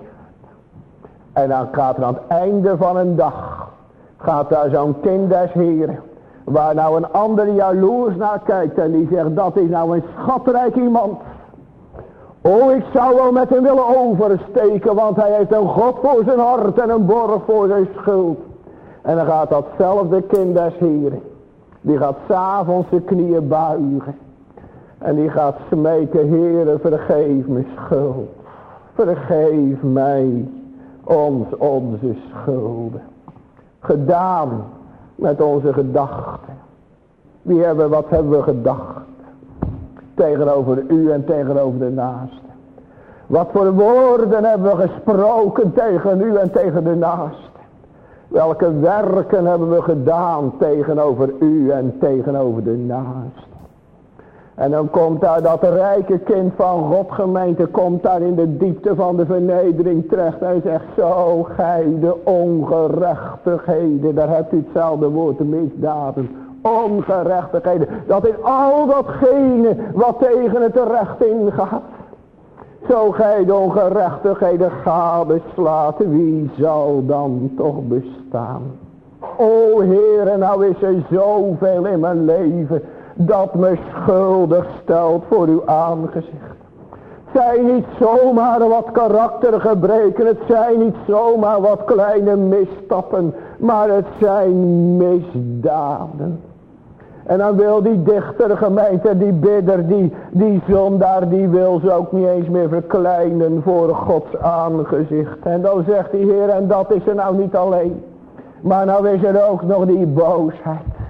En dan gaat er aan het einde van een dag. Gaat daar zo'n kind des Heren. Waar nou een ander jaloers naar kijkt. En die zegt, dat is nou een schatrijk iemand. Oh, ik zou wel met hem willen oversteken. Want hij heeft een God voor zijn hart en een borg voor zijn schuld. En dan gaat datzelfde kind des Heren. Die gaat 's avonds zijn knieën buigen. En die gaat smeken, Heere, vergeef me schuld. Vergeef mij ons onze schulden. Gedaan met onze gedachten. Wie hebben, wat hebben we gedacht? Tegenover u en tegenover de naaste. Wat voor woorden hebben we gesproken tegen u en tegen de naaste. Welke werken hebben we gedaan tegenover u en tegenover de naaste. En dan komt daar dat rijke kind van God, gemeente, komt daar in de diepte van de vernedering terecht. En zegt, zo gij de ongerechtigheden, daar hebt u hetzelfde woord, de misdaden. Ongerechtigheden, dat is al datgene wat tegen het recht ingaat. Zo gij de ongerechtigheden gadeslaat, wie zal dan toch bestaan? O Heere, nou is er zoveel in mijn leven dat me schuldig stelt voor uw aangezicht. Het zijn niet zomaar wat karaktergebreken, het zijn niet zomaar wat kleine misstappen, maar het zijn misdaden. En dan wil die dichter, gemeente, die bidder, die, die zondaar, die wil ze ook niet eens meer verkleinen voor Gods aangezicht. En dan zegt die Heer, en dat is er nou niet alleen. Maar nou is er ook nog die boosheid.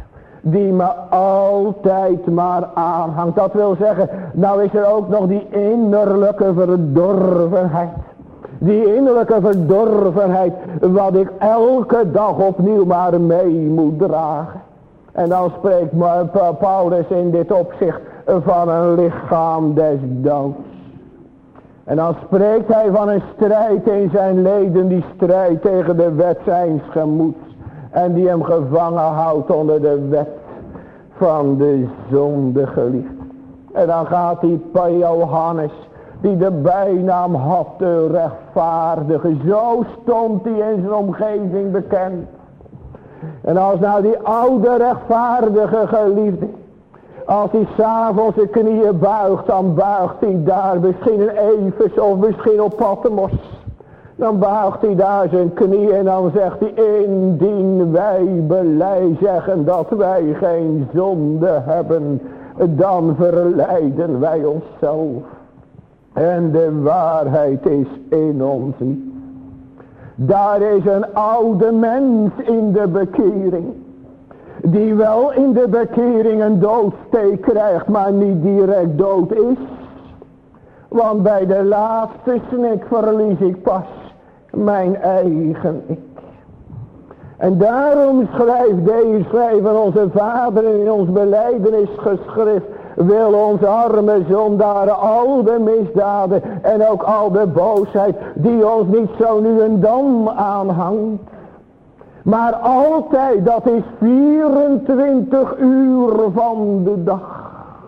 die me altijd maar aanhangt. Dat wil zeggen, nou is er ook nog die innerlijke verdorvenheid. Die innerlijke verdorvenheid, wat ik elke dag opnieuw maar mee moet dragen. En dan spreekt Paulus in dit opzicht van een lichaam des doods. En dan spreekt hij van een strijd in zijn leden, die strijd tegen de wet zijns gemoeds. En die hem gevangen houdt onder de wet van de zonde geliefd. En dan gaat die Johannes, die de bijnaam had, de rechtvaardige. Zo stond hij in zijn omgeving bekend. En als nou die oude rechtvaardige geliefde, als hij s'avonds zijn knieën buigt, dan buigt hij daar misschien in Efes of misschien op Patmos. Dan buigt hij daar zijn knieën en dan zegt hij, indien wij belij zeggen dat wij geen zonde hebben, dan verleiden wij onszelf. En de waarheid is in ons niet. Daar is een oude mens in de bekering, die wel in de bekering een doodsteek krijgt, maar niet direct dood is. Want bij de laatste snik verlies ik pas mijn eigen ik. En daarom schrijft deze schrijven onze vader in ons belijdenisgeschrift, wil onze arme zondaren al de misdaden en ook al de boosheid die ons niet zo nu en dan aanhangt, maar altijd, dat is vierentwintig uur van de dag,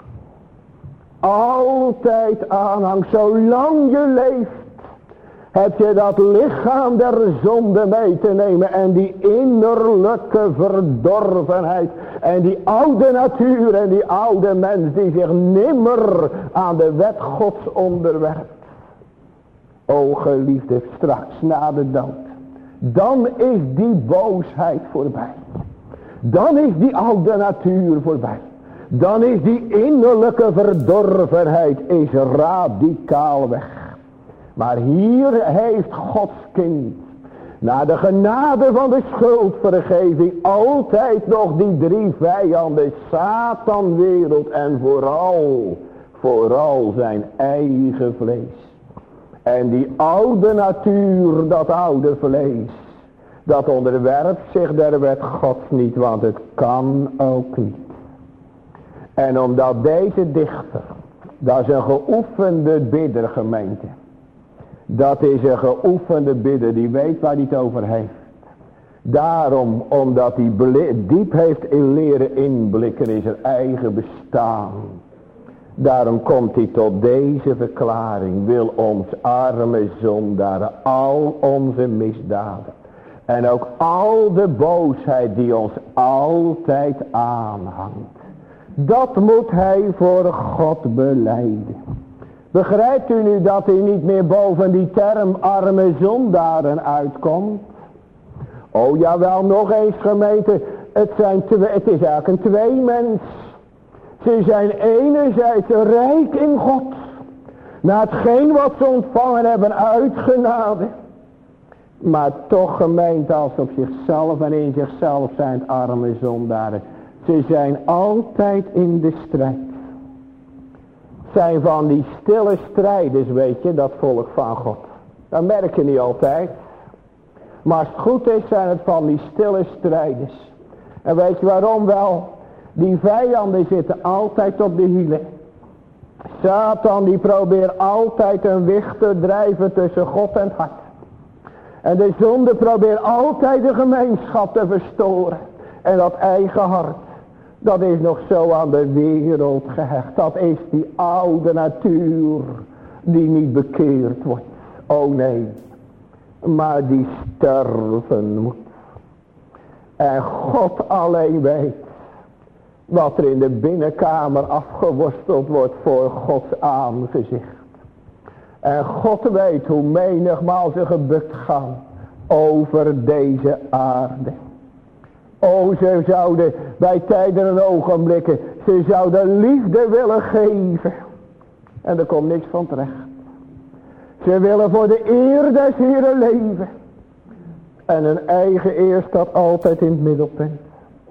altijd aanhangt. Zolang je leeft, heb je dat lichaam der zonde mee te nemen en die innerlijke verdorvenheid en die oude natuur en die oude mens die zich nimmer aan de wet Gods onderwerpt. O geliefde, straks na de dood, dan is die boosheid voorbij. Dan is die oude natuur voorbij. Dan is die innerlijke verdorvenheid is radicaal weg. Maar hier heeft Gods kind, na de genade van de schuldvergeving, altijd nog die drie vijanden, Satan, wereld en vooral, vooral zijn eigen vlees. En die oude natuur, dat oude vlees, dat onderwerpt zich der wet Gods niet, want het kan ook niet. En omdat deze dichter, dat is een geoefende bidder, gemeente. Dat is een geoefende bidder, die weet waar hij het over heeft. Daarom, omdat hij diep heeft in leren inblikken in zijn eigen bestaan. Daarom komt hij tot deze verklaring. Wil ons arme zondaren al onze misdaden. En ook al de boosheid die ons altijd aanhangt. Dat moet hij voor God belijden. Begrijpt u nu dat hij niet meer boven die term arme zondaren uitkomt? Oh jawel, nog eens gemeente. Het, zijn twee, het is eigenlijk een tweemens. Ze zijn enerzijds rijk in God. Na hetgeen wat ze ontvangen hebben uit genade. Maar toch gemeente als op zichzelf en in zichzelf zijn het arme zondaren. Ze zijn altijd in de strijd. Zijn van die stille strijders, weet je, dat volk van God. Dat merk je niet altijd. Maar als het goed is, zijn het van die stille strijders. En weet je waarom wel? Die vijanden zitten altijd op de hielen. Satan die probeert altijd een wicht te drijven tussen God en het hart. En de zonde probeert altijd de gemeenschap te verstoren. En dat eigen hart, dat is nog zo aan de wereld gehecht. Dat is die oude natuur die niet bekeerd wordt. Oh nee, maar die sterven moet. En God alleen weet wat er in de binnenkamer afgeworsteld wordt voor Gods aangezicht. En God weet hoe menigmaal ze gebukt gaan over deze aarde. O, ze zouden bij tijden en ogenblikken, ze zouden liefde willen geven. En er komt niks van terecht. Ze willen voor de eer des Heren leven. En hun eigen eer staat altijd in het middelpunt.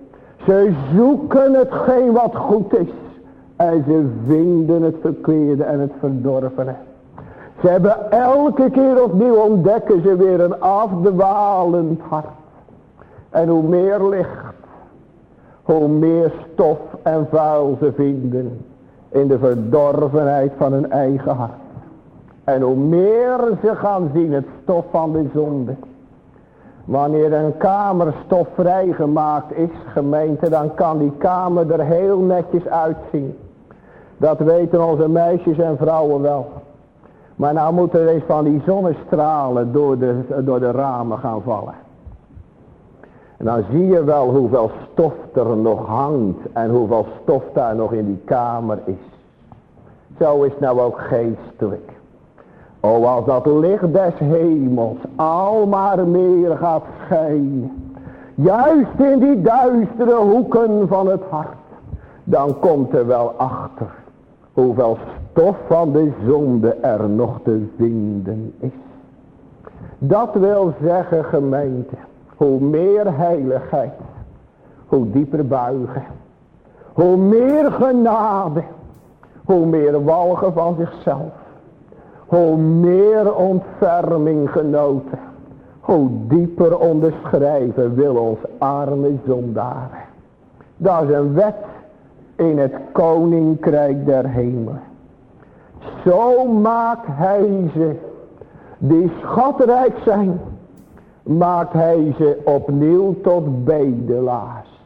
Ze zoeken hetgeen wat goed is. En ze vinden het verkeerde en het verdorvene. Ze hebben elke keer opnieuw ontdekken ze weer een afdwalend hart. En hoe meer licht, hoe meer stof en vuil ze vinden in de verdorvenheid van hun eigen hart. En hoe meer ze gaan zien het stof van de zonde. Wanneer een kamer stofvrij gemaakt is, gemeente, dan kan die kamer er heel netjes uitzien. Dat weten onze meisjes en vrouwen wel. Maar nou moeten er eens van die zonnestralen door de, door de ramen gaan vallen. En dan zie je wel hoeveel stof er nog hangt en hoeveel stof daar nog in die kamer is. Zo is het nou ook geestelijk. O, als dat licht des hemels al maar meer gaat schijnen, juist in die duistere hoeken van het hart, dan komt er wel achter hoeveel stof van de zonde er nog te vinden is. Dat wil zeggen, gemeente, hoe meer heiligheid, hoe dieper buigen, hoe meer genade, hoe meer walgen van zichzelf, hoe meer ontferming genoten, hoe dieper onderschrijven wil ons arme zondaar. Dat is een wet in het koninkrijk der hemelen. Zo maakt hij ze, die schatrijk zijn, maakt hij ze opnieuw tot bedelaars.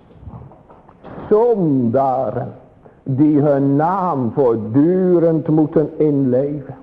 Zondaren die hun naam voortdurend moeten inleven.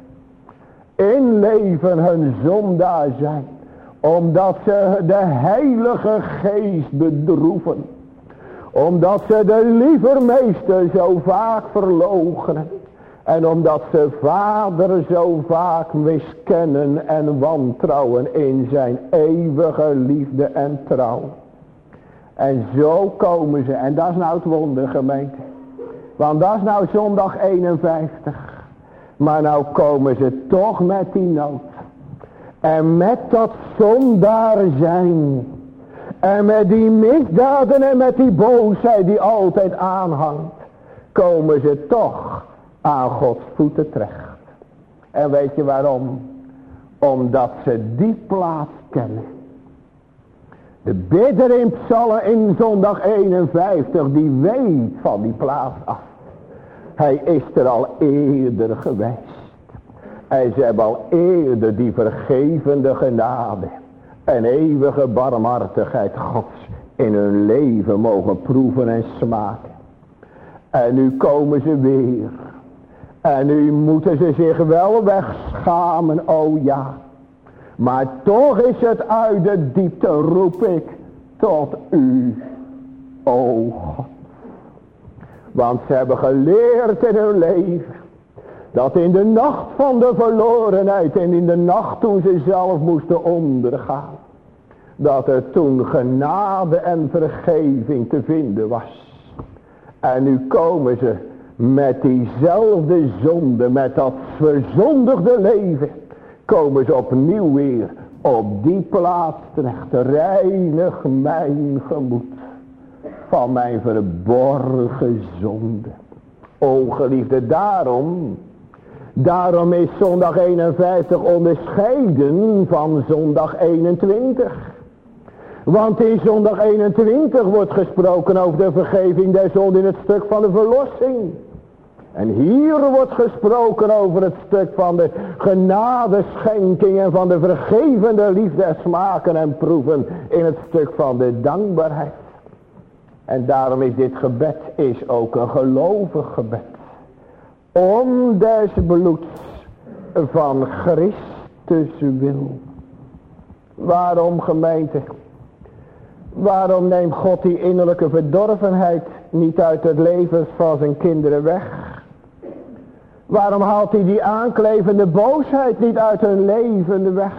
Inleven hun zondaar zijn, omdat ze de heilige geest bedroeven. Omdat ze de lievermeester zo vaak verloochenen. En omdat ze vader zo vaak miskennen en wantrouwen in zijn eeuwige liefde en trouw. En zo komen ze, en dat is nou het wonder, gemeente. Want dat is nou zondag eenenvijftig. Maar nou komen ze toch met die nood. En met dat zondaar zijn. En met die misdaden en met die boosheid die altijd aanhangt. Komen ze toch aan Gods voeten terecht. En weet je waarom? Omdat ze die plaats kennen. De bidder in Psalm in zondag eenenvijftig, die weet van die plaats af. Hij is er al eerder geweest. En ze hebben al eerder die vergevende genade en eeuwige barmhartigheid Gods in hun leven mogen proeven en smaken. En nu komen ze weer. En nu moeten ze zich wel wegschamen, oh ja. Maar toch is het uit de diepte, roep ik tot u, o God. Want ze hebben geleerd in hun leven, dat in de nacht van de verlorenheid en in de nacht toen ze zelf moesten ondergaan, dat er toen genade en vergeving te vinden was. En nu komen ze met diezelfde zonde, met dat verzondigde leven, komen ze opnieuw weer op die plaats terecht. Reinig mijn gemoed van mijn verborgen zonde. O geliefde, daarom, daarom is zondag eenenvijftig onderscheiden van zondag eenentwintig. Want in zondag eenentwintig wordt gesproken over de vergeving der zonde in het stuk van de verlossing. En hier wordt gesproken over het stuk van de genadeschenking en van de vergevende liefde smaken en proeven in het stuk van de dankbaarheid. En daarom is dit gebed is ook een gelovig gebed. Om des bloeds van Christus wil. Waarom, gemeente? Waarom neemt God die innerlijke verdorvenheid niet uit het leven van zijn kinderen weg? Waarom haalt hij die aanklevende boosheid niet uit hun leven weg?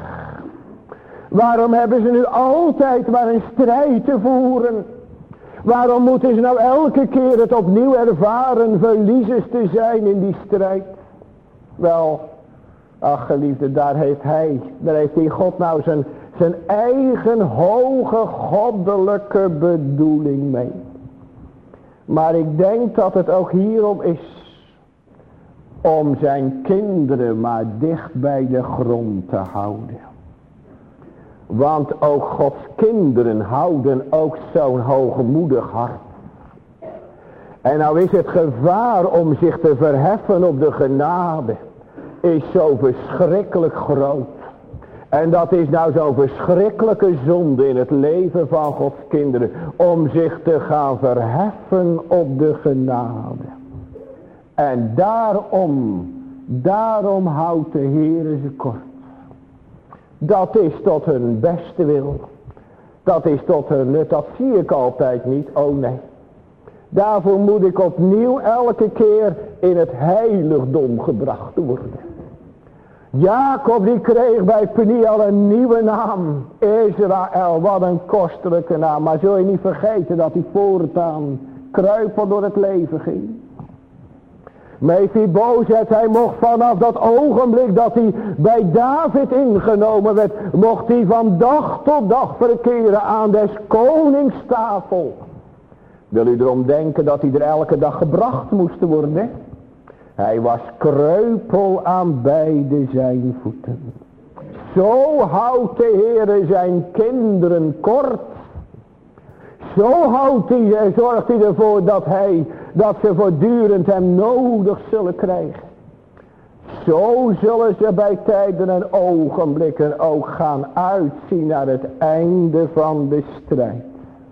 Waarom hebben ze nu altijd maar een strijd te voeren? Waarom moeten ze nou elke keer het opnieuw ervaren verliezers te zijn in die strijd? Wel, ach geliefde, daar heeft hij, daar heeft die God nou zijn, zijn eigen hoge goddelijke bedoeling mee. Maar ik denk dat het ook hierom is. Om zijn kinderen maar dicht bij de grond te houden. Want ook Gods kinderen houden ook zo'n hoogmoedig hart. En nou is het gevaar om zich te verheffen op de genade. Is zo verschrikkelijk groot. En dat is nou zo'n verschrikkelijke zonde in het leven van Gods kinderen. Om zich te gaan verheffen op de genade. En daarom, daarom houdt de Heere ze kort. Dat is tot hun beste wil. Dat is tot hun nut. Dat zie ik altijd niet. Oh nee. Daarvoor moet ik opnieuw elke keer in het heiligdom gebracht worden. Jacob die kreeg bij Peniel een nieuwe naam. Israël, wat een kostelijke naam. Maar zul je niet vergeten dat hij voortaan kruipend door het leven ging. Mephibozet, hij mocht vanaf dat ogenblik dat hij bij David ingenomen werd, mocht hij van dag tot dag verkeren aan des konings tafel. Wil u erom denken dat hij er elke dag gebracht moest worden? Hij was kreupel aan beide zijn voeten. Zo houdt de Heere zijn kinderen kort. Zo houdt hij, zorgt hij ervoor dat, hij, dat ze voortdurend hem nodig zullen krijgen. Zo zullen ze bij tijden en ogenblikken ook gaan uitzien naar het einde van de strijd.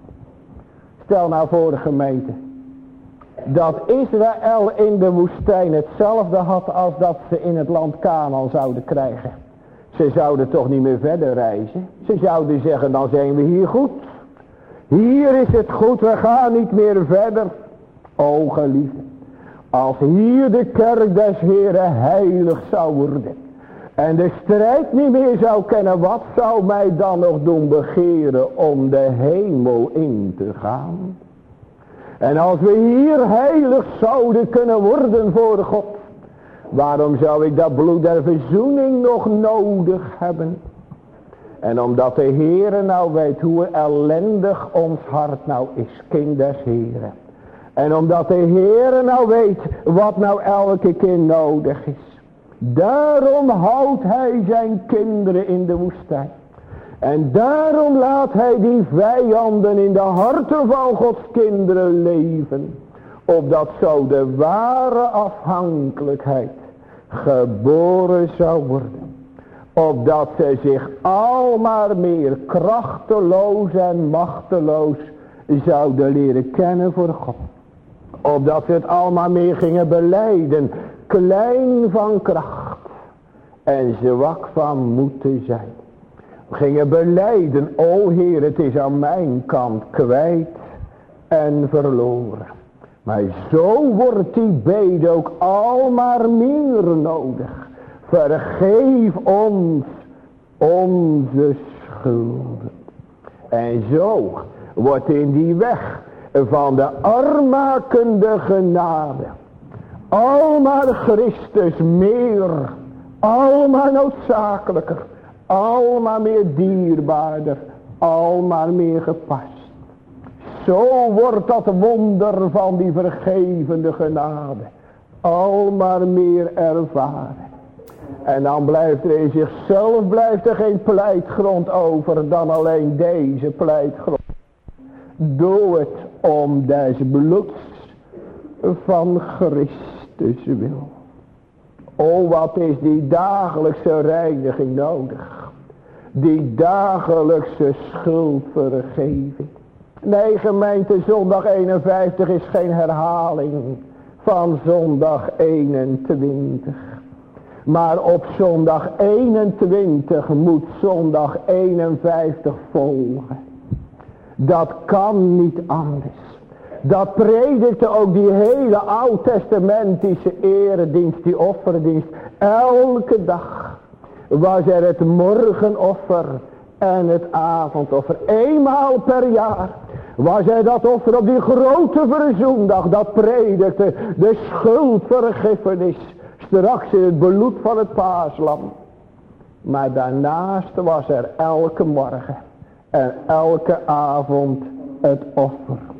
Stel nou voor de gemeente. Dat Israël in de woestijn hetzelfde had als dat ze in het land Kanaan zouden krijgen. Ze zouden toch niet meer verder reizen. Ze zouden zeggen, dan zijn we hier goed. Hier is het goed, we gaan niet meer verder. O geliefde, als hier de kerk des Heren heilig zou worden. En de strijd niet meer zou kennen, wat zou mij dan nog doen begeren om de hemel in te gaan? En als we hier heilig zouden kunnen worden voor God, waarom zou ik dat bloed der verzoening nog nodig hebben? En omdat de Heere nou weet hoe ellendig ons hart nou is, kind des Heeren. En omdat de Heere nou weet wat nou elke keer nodig is. Daarom houdt hij zijn kinderen in de woestijn. En daarom laat hij die vijanden in de harten van Gods kinderen leven. Opdat zo de ware afhankelijkheid geboren zou worden. Opdat ze zich almaar meer krachteloos en machteloos zouden leren kennen voor God. Opdat ze het almaar meer gingen belijden. Klein van kracht en zwak van moed te zijn. Gingen belijden, o Heer, het is aan mijn kant kwijt en verloren. Maar zo wordt die bede ook almaar meer nodig. Vergeef ons onze schulden. En zo wordt in die weg van de armakende genade almaar Christus meer, almaar noodzakelijker, almaar meer dierbaarder, almaar meer gepast. Zo wordt dat wonder van die vergevende genade almaar meer ervaren. En dan blijft er in zichzelf blijft er geen pleitgrond over dan alleen deze pleitgrond. Doe het om des bloeds van Christus wil. O, wat is die dagelijkse reiniging nodig. Die dagelijkse schuldvergeving. Nee, gemeente, zondag eenenvijftig is geen herhaling van zondag eenentwintig. Maar op zondag eenentwintig moet zondag eenenvijftig volgen. Dat kan niet anders. Dat predikte ook die hele oud-testamentische eredienst, die offerdienst. Elke dag was er het morgenoffer en het avondoffer. Eenmaal per jaar was er dat offer op die grote verzoendag. Dat predikte de schuldvergiffenis. Straks in het bloed van het paaslam. Maar daarnaast was er elke morgen en elke avond het offer.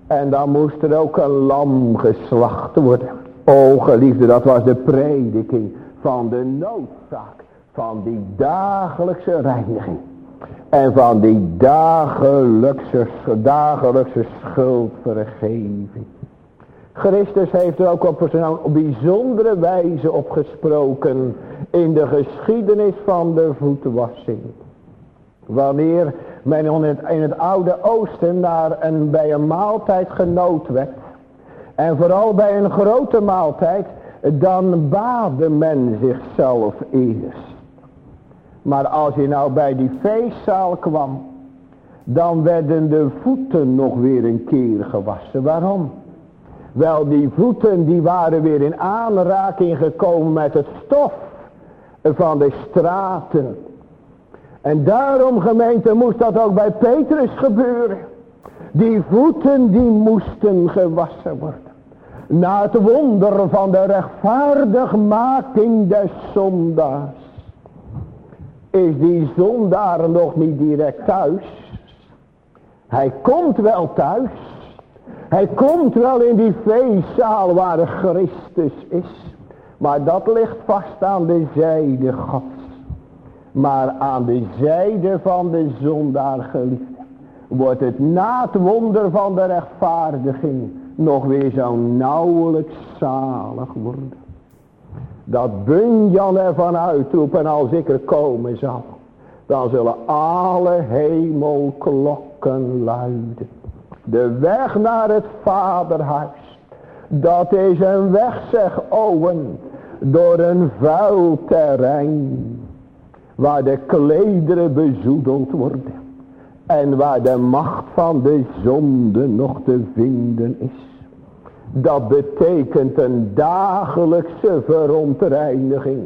En dan moest er ook een lam geslacht worden. O geliefde, dat was de prediking van de noodzaak van die dagelijkse reiniging. En van die dagelijkse, dagelijkse schuldvergeving. Christus heeft er ook op een bijzondere wijze op gesproken in de geschiedenis van de voetwassing. Wanneer men in het, in het oude oosten naar een, bij een maaltijd genood werd. En vooral bij een grote maaltijd, dan baadde men zichzelf eerst. Maar als je nou bij die feestzaal kwam, dan werden de voeten nog weer een keer gewassen. Waarom? Wel, die voeten die waren weer in aanraking gekomen met het stof van de straten. En daarom, gemeente, moest dat ook bij Petrus gebeuren. Die voeten die moesten gewassen worden. Na het wonder van de rechtvaardigmaking des zondaars. Is die zondaar nog niet direct thuis? Hij komt wel thuis. Hij komt wel in die feestzaal waar Christus is. Maar dat ligt vast aan de zijde Gods. Maar aan de zijde van de zondaar, geliefde, wordt het na het wonder van de rechtvaardiging nog weer zo nauwelijks zalig worden. Dat Bunyan ervan uitroepen, als ik er komen zal, dan zullen alle hemelklokken luiden. De weg naar het vaderhuis, dat is een weg, zeg Owen, door een vuil terrein, waar de klederen bezoedeld worden en waar de macht van de zonde nog te vinden is. Dat betekent een dagelijkse verontreiniging.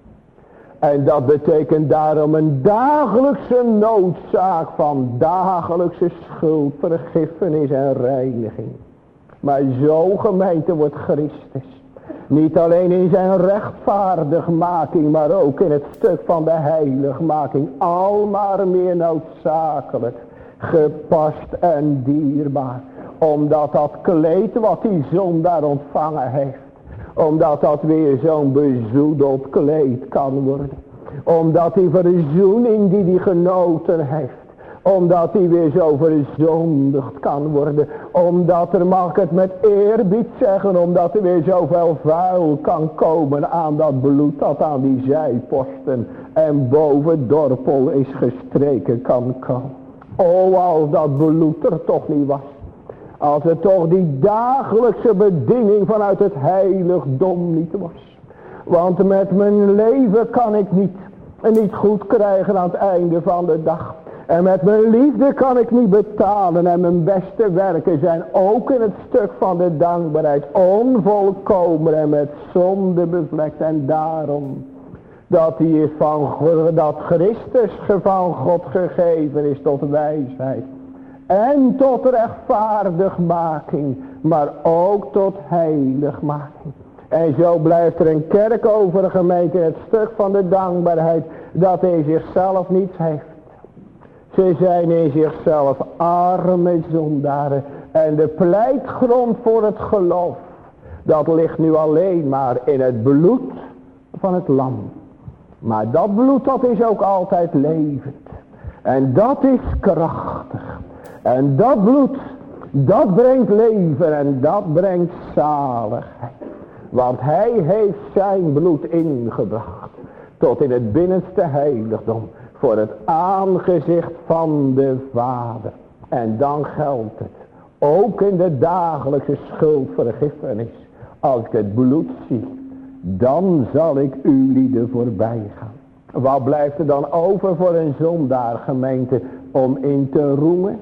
En dat betekent daarom een dagelijkse noodzaak van dagelijkse schuldvergiffenis en reiniging. Maar zo, gemeente, wordt Christus niet alleen in zijn rechtvaardigmaking, maar ook in het stuk van de heiligmaking almaar meer noodzakelijk, gepast en dierbaar. Omdat dat kleed wat die zondaar ontvangen heeft, omdat dat weer zo'n bezoedeld kleed kan worden. Omdat die verzoening die die genoten heeft, omdat die weer zo verzondigd kan worden. Omdat er, mag ik het met eerbied zeggen, omdat er weer zoveel vuil kan komen aan dat bloed dat aan die zijposten en boven het dorpel is gestreken kan komen. O, als dat bloed er toch niet was. Als het toch die dagelijkse bediening vanuit het heiligdom niet was. Want met mijn leven kan ik niet, niet goed krijgen aan het einde van de dag. En met mijn liefde kan ik niet betalen. En mijn beste werken zijn ook in het stuk van de dankbaarheid onvolkomen en met zonde bevlekt. En daarom dat hij is van dat Christus van God gegeven is tot wijsheid. En tot rechtvaardigmaking, maar ook tot heiligmaking. En zo blijft er een kerk over, gemeente, in het stuk van de dankbaarheid, dat hij zichzelf niets heeft. Ze zijn in zichzelf arme zondaren. En de pleitgrond voor het geloof, dat ligt nu alleen maar in het bloed van het lam. Maar dat bloed, dat is ook altijd levend. En dat is krachtig. En dat bloed, dat brengt leven en dat brengt zaligheid. Want hij heeft zijn bloed ingebracht tot in het binnenste heiligdom voor het aangezicht van de Vader. En dan geldt het, ook in de dagelijkse schuldvergiffenis, als ik het bloed zie, dan zal ik uw lieden voorbij gaan. Wat blijft er dan over voor een zondaar, gemeente, om in te roemen?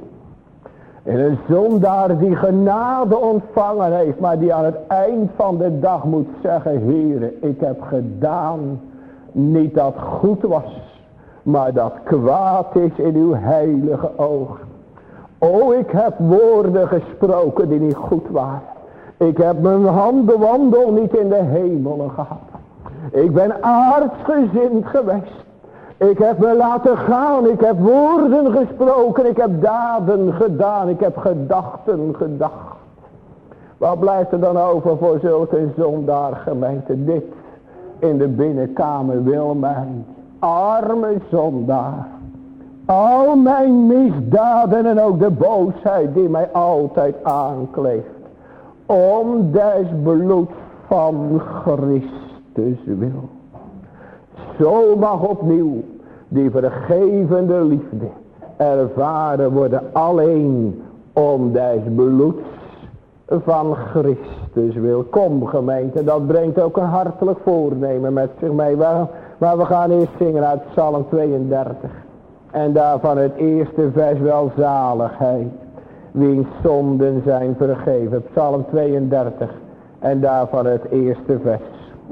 En een zondaar die genade ontvangen heeft, maar die aan het eind van de dag moet zeggen, Heere, ik heb gedaan, niet dat goed was, maar dat kwaad is in uw heilige ogen. O, ik heb woorden gesproken die niet goed waren. Ik heb mijn handenwandel niet in de hemelen gehad. Ik ben aardsgezind geweest. Ik heb me laten gaan. Ik heb woorden gesproken. Ik heb daden gedaan. Ik heb gedachten gedacht. Wat blijft er dan over voor zulke zondaar gemeente? Dit in de binnenkamer wil mij, arme zondaar, al mijn misdaden en ook de boosheid die mij altijd aankleeft, om des bloeds van Christus wil. Zo mag opnieuw die vergevende liefde ervaren worden, alleen om des bloeds van Christus wil. Kom gemeente, dat brengt ook een hartelijk voornemen met zich mee. Maar we gaan eerst zingen uit Psalm tweeëndertig. En daarvan het eerste vers: welzaligheid, wiens zonden zijn vergeven. Psalm tweeëndertig en daarvan het eerste vers.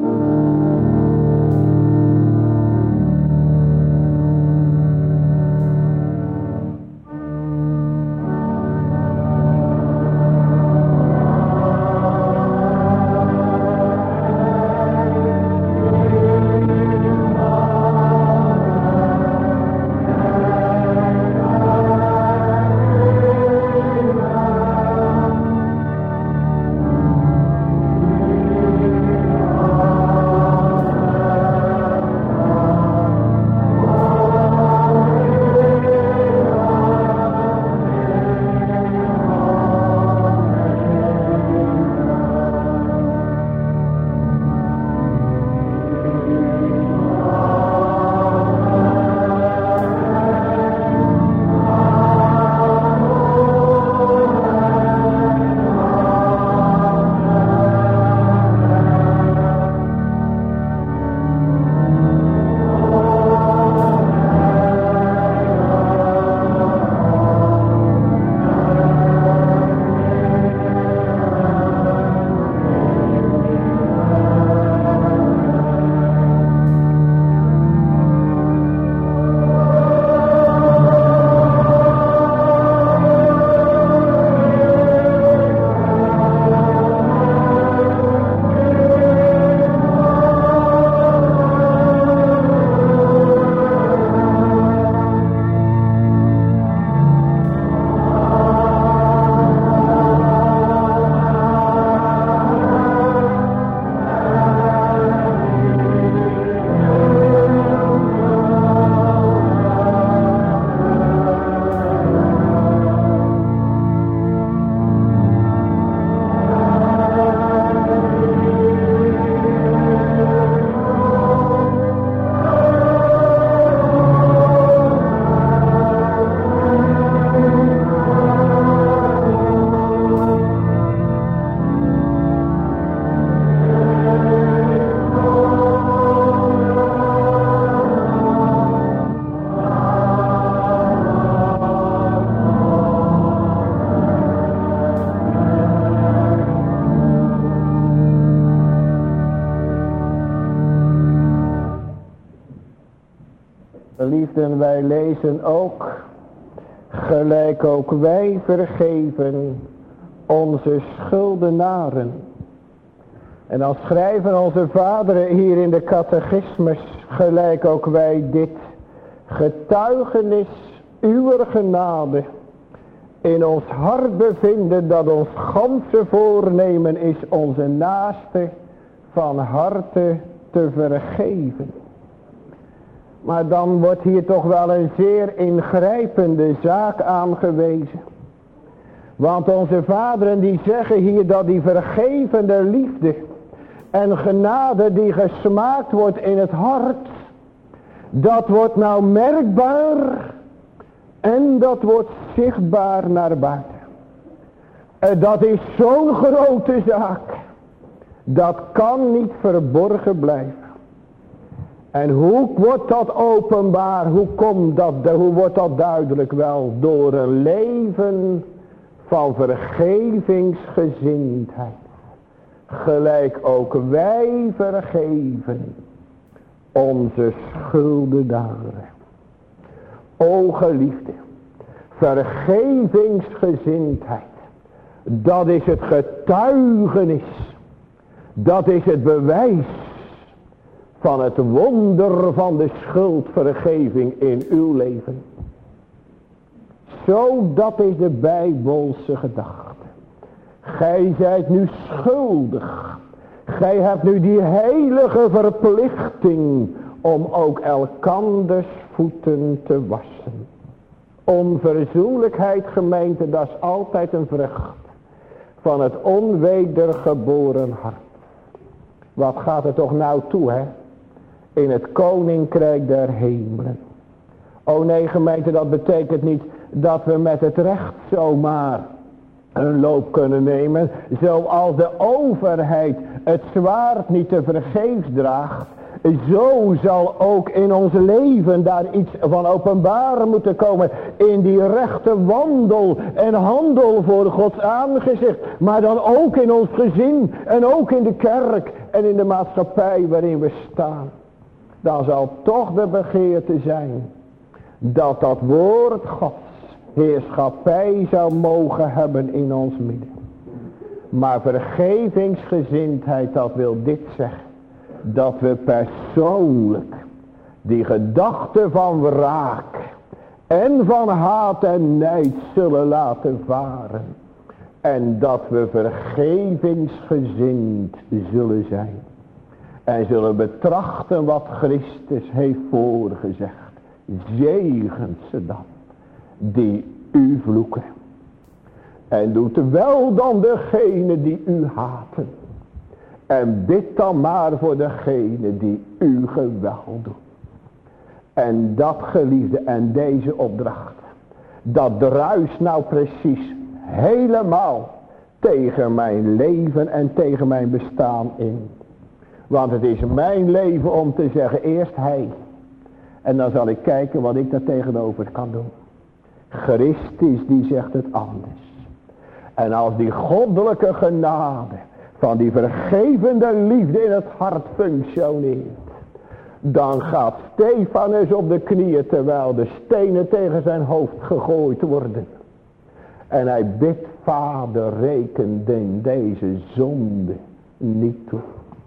Geliefden, wij lezen ook, gelijk ook wij vergeven onze schuldenaren. En dan schrijven onze vaderen hier in de catechismus, gelijk ook wij dit getuigenis uwer genade in ons hart bevinden, dat ons ganse voornemen is onze naaste van harte te vergeven. Maar dan wordt hier toch wel een zeer ingrijpende zaak aangewezen. Want onze vaderen die zeggen hier dat die vergevende liefde en genade die gesmaakt wordt in het hart, dat wordt nou merkbaar en dat wordt zichtbaar naar buiten. En dat is zo'n grote zaak. Dat kan niet verborgen blijven. En hoe wordt dat openbaar? Hoe komt dat? Hoe wordt dat duidelijk? Wel, door een leven van vergevingsgezindheid. Gelijk ook wij vergeven onze schuldenaren. O geliefde, vergevingsgezindheid, dat is het getuigenis, dat is het bewijs van het wonder van de schuldvergeving in uw leven. Zo, dat is de Bijbelse gedachte. Gij zijt nu schuldig. Gij hebt nu die heilige verplichting om ook elkanders voeten te wassen. Onverzoenlijkheid, gemeente, dat is altijd een vrucht van het onwedergeboren hart. Wat gaat er toch nou toe, hè? In het koninkrijk der hemelen. O nee, gemeente, dat betekent niet dat we met het recht zomaar een loop kunnen nemen. Zoals de overheid het zwaard niet te vergeefs draagt. Zo zal ook in ons leven daar iets van openbaar moeten komen. In die rechte wandel en handel voor Gods aangezicht. Maar dan ook in ons gezin en ook in de kerk en in de maatschappij waarin we staan. Dan zal toch de begeerte zijn dat dat woord Gods heerschappij zou mogen hebben in ons midden. Maar vergevingsgezindheid, dat wil dit zeggen. Dat we persoonlijk die gedachte van wraak en van haat en nijd zullen laten varen. En dat we vergevingsgezind zullen zijn. En zullen betrachten wat Christus heeft voorgezegd. Zegent ze dan die u vloeken. En doet wel dan degene die u haten. En bid dan maar voor degene die u geweld doet. En dat, geliefde, en deze opdracht, dat druist nou precies helemaal tegen mijn leven en tegen mijn bestaan in. Want het is mijn leven om te zeggen, eerst hij. En dan zal ik kijken wat ik daar tegenover kan doen. Christus die zegt het anders. En als die goddelijke genade van die vergevende liefde in het hart functioneert. Dan gaat Stefanus op de knieën terwijl de stenen tegen zijn hoofd gegooid worden. En hij bidt, Vader, reken den deze zonde niet toe.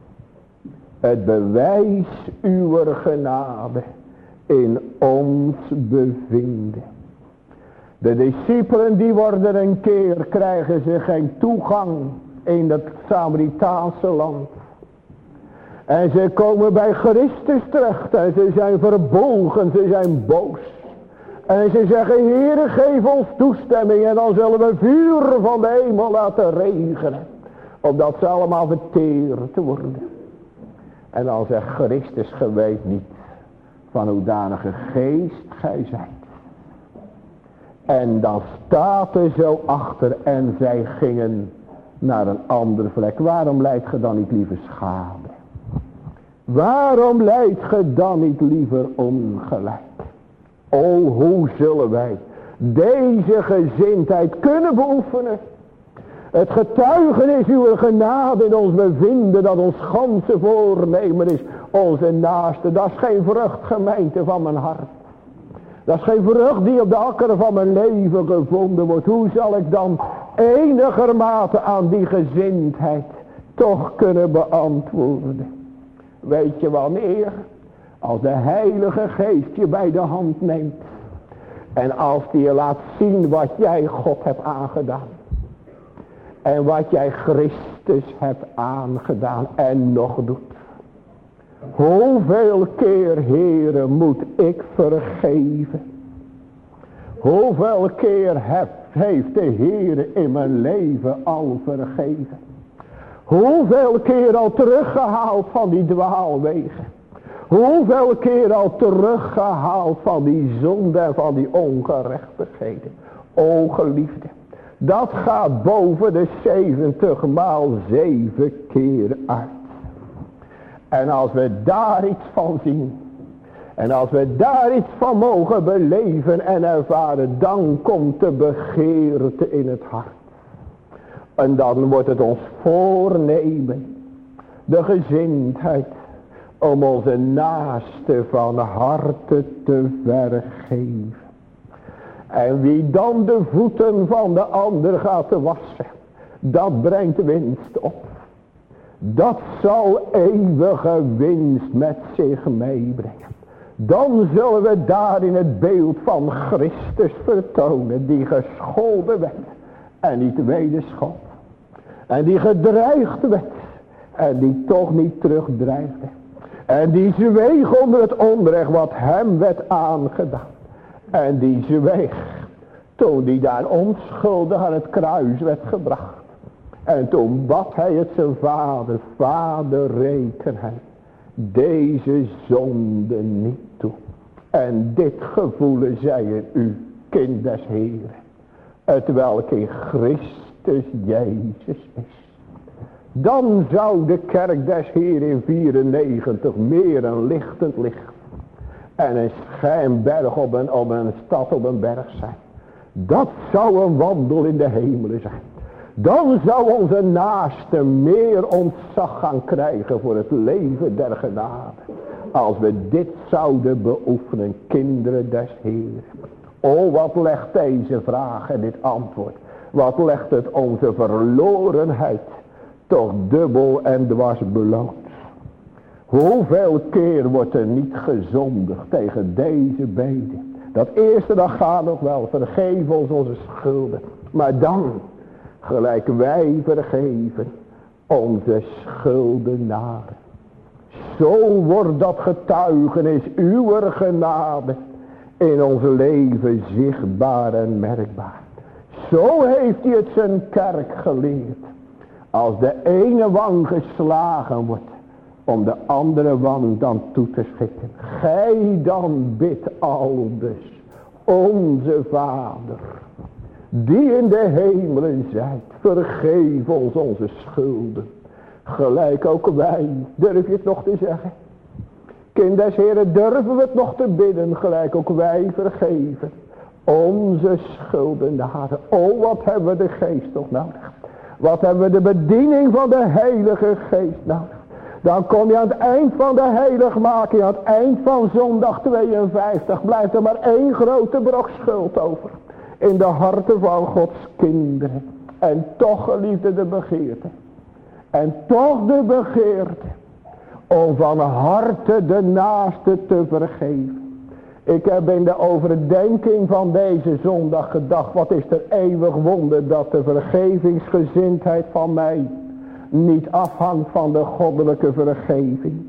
Het bewijs uw genade in ons bevinden. De discipelen die worden een keer, krijgen ze geen toegang in het Samaritaanse land. En ze komen bij Christus terecht en ze zijn verbolgen, ze zijn boos. En ze zeggen, Heere, geef ons toestemming en dan zullen we vuur van de hemel laten regenen. Opdat ze allemaal verteerd worden. En dan zegt Christus, ge weet niet van hoedanige geest gij zijt. En dan staat er zo achter en zij gingen naar een andere vlek. Waarom lijdt ge dan niet liever schade? Waarom lijdt ge dan niet liever ongelijk? O, hoe zullen wij deze gezindheid kunnen beoefenen? Het getuigenis uw genade in ons bevinden dat ons ganse voornemen is. Onze naaste, dat is geen vrucht, gemeente, van mijn hart. Dat is geen vrucht die op de akker van mijn leven gevonden wordt. Hoe zal ik dan enigermate aan die gezindheid toch kunnen beantwoorden? Weet je wanneer? Als de Heilige Geest je bij de hand neemt. En als die je laat zien wat jij God hebt aangedaan. En wat jij Christus hebt aangedaan en nog doet. Hoeveel keer, Heere, moet ik vergeven? Hoeveel keer heb, heeft de Heere in mijn leven al vergeven? Hoeveel keer al teruggehaald van die dwaalwegen? Hoeveel keer al teruggehaald van die zonde en van die ongerechtigheden? O geliefde, dat gaat boven de zeventig maal zeven keer uit. En als we daar iets van zien. En als we daar iets van mogen beleven en ervaren. Dan komt de begeerte in het hart. En dan wordt het ons voornemen. De gezindheid. Om onze naaste van harte te vergeven. En wie dan de voeten van de ander gaat te wassen. Dat brengt winst op. Dat zal eeuwige winst met zich meebrengen. Dan zullen we daarin het beeld van Christus vertonen. Die gescholden werd en niet wederschold. En die gedreigd werd. En die toch niet terugdreigde. En die zweeg onder het onrecht wat hem werd aangedaan. En die zweeg toen die daar onschuldig aan het kruis werd gebracht. En toen bad hij het zijn vader. Vader, reken hem deze zonde niet toe. En dit gevoelen zij in u, kind des Heren. Het welk in Christus Jezus is. Dan zou de kerk des Heren in vierennegentig meer een lichtend licht. En een schijnberg op een, op een stad op een berg zijn. Dat zou een wandel in de hemelen zijn. Dan zou onze naaste meer ontzag gaan krijgen voor het leven der genade. Als we dit zouden beoefenen, kinderen des Heren. O, wat legt deze vraag en dit antwoord. Wat legt het onze verlorenheid toch dubbel en dwars beloond. Hoeveel keer wordt er niet gezondigd tegen deze bede. Dat eerste dat gaat nog wel, vergeef ons onze schulden. Maar dan, gelijk wij vergeven onze schuldenaren. Zo wordt dat getuigenis uw genade in ons leven zichtbaar en merkbaar. Zo heeft hij het zijn kerk geleerd. Als de ene wang geslagen wordt, om de andere wang dan toe te schikken. Gij dan bidt aldus, onze Vader, die in de hemelen zijt, vergeef ons onze schulden. Gelijk ook wij, durf je het nog te zeggen? Kind des Heren, durven we het nog te bidden, gelijk ook wij vergeven onze schuldenaren. O, wat hebben we de geest toch nodig. Wat hebben we de bediening van de Heilige Geest nodig. Dan kom je aan het eind van de heiligmaking, aan het eind van zondag tweeënvijftig, blijft er maar één grote brok schuld over. In de harten van Gods kinderen. En toch, geliefde, de begeerte. En toch de begeerte. Om van harte de naaste te vergeven. Ik heb in de overdenking van deze zondag gedacht. Wat is er eeuwig wonder dat de vergevingsgezindheid van mij niet afhangt van de goddelijke vergeving.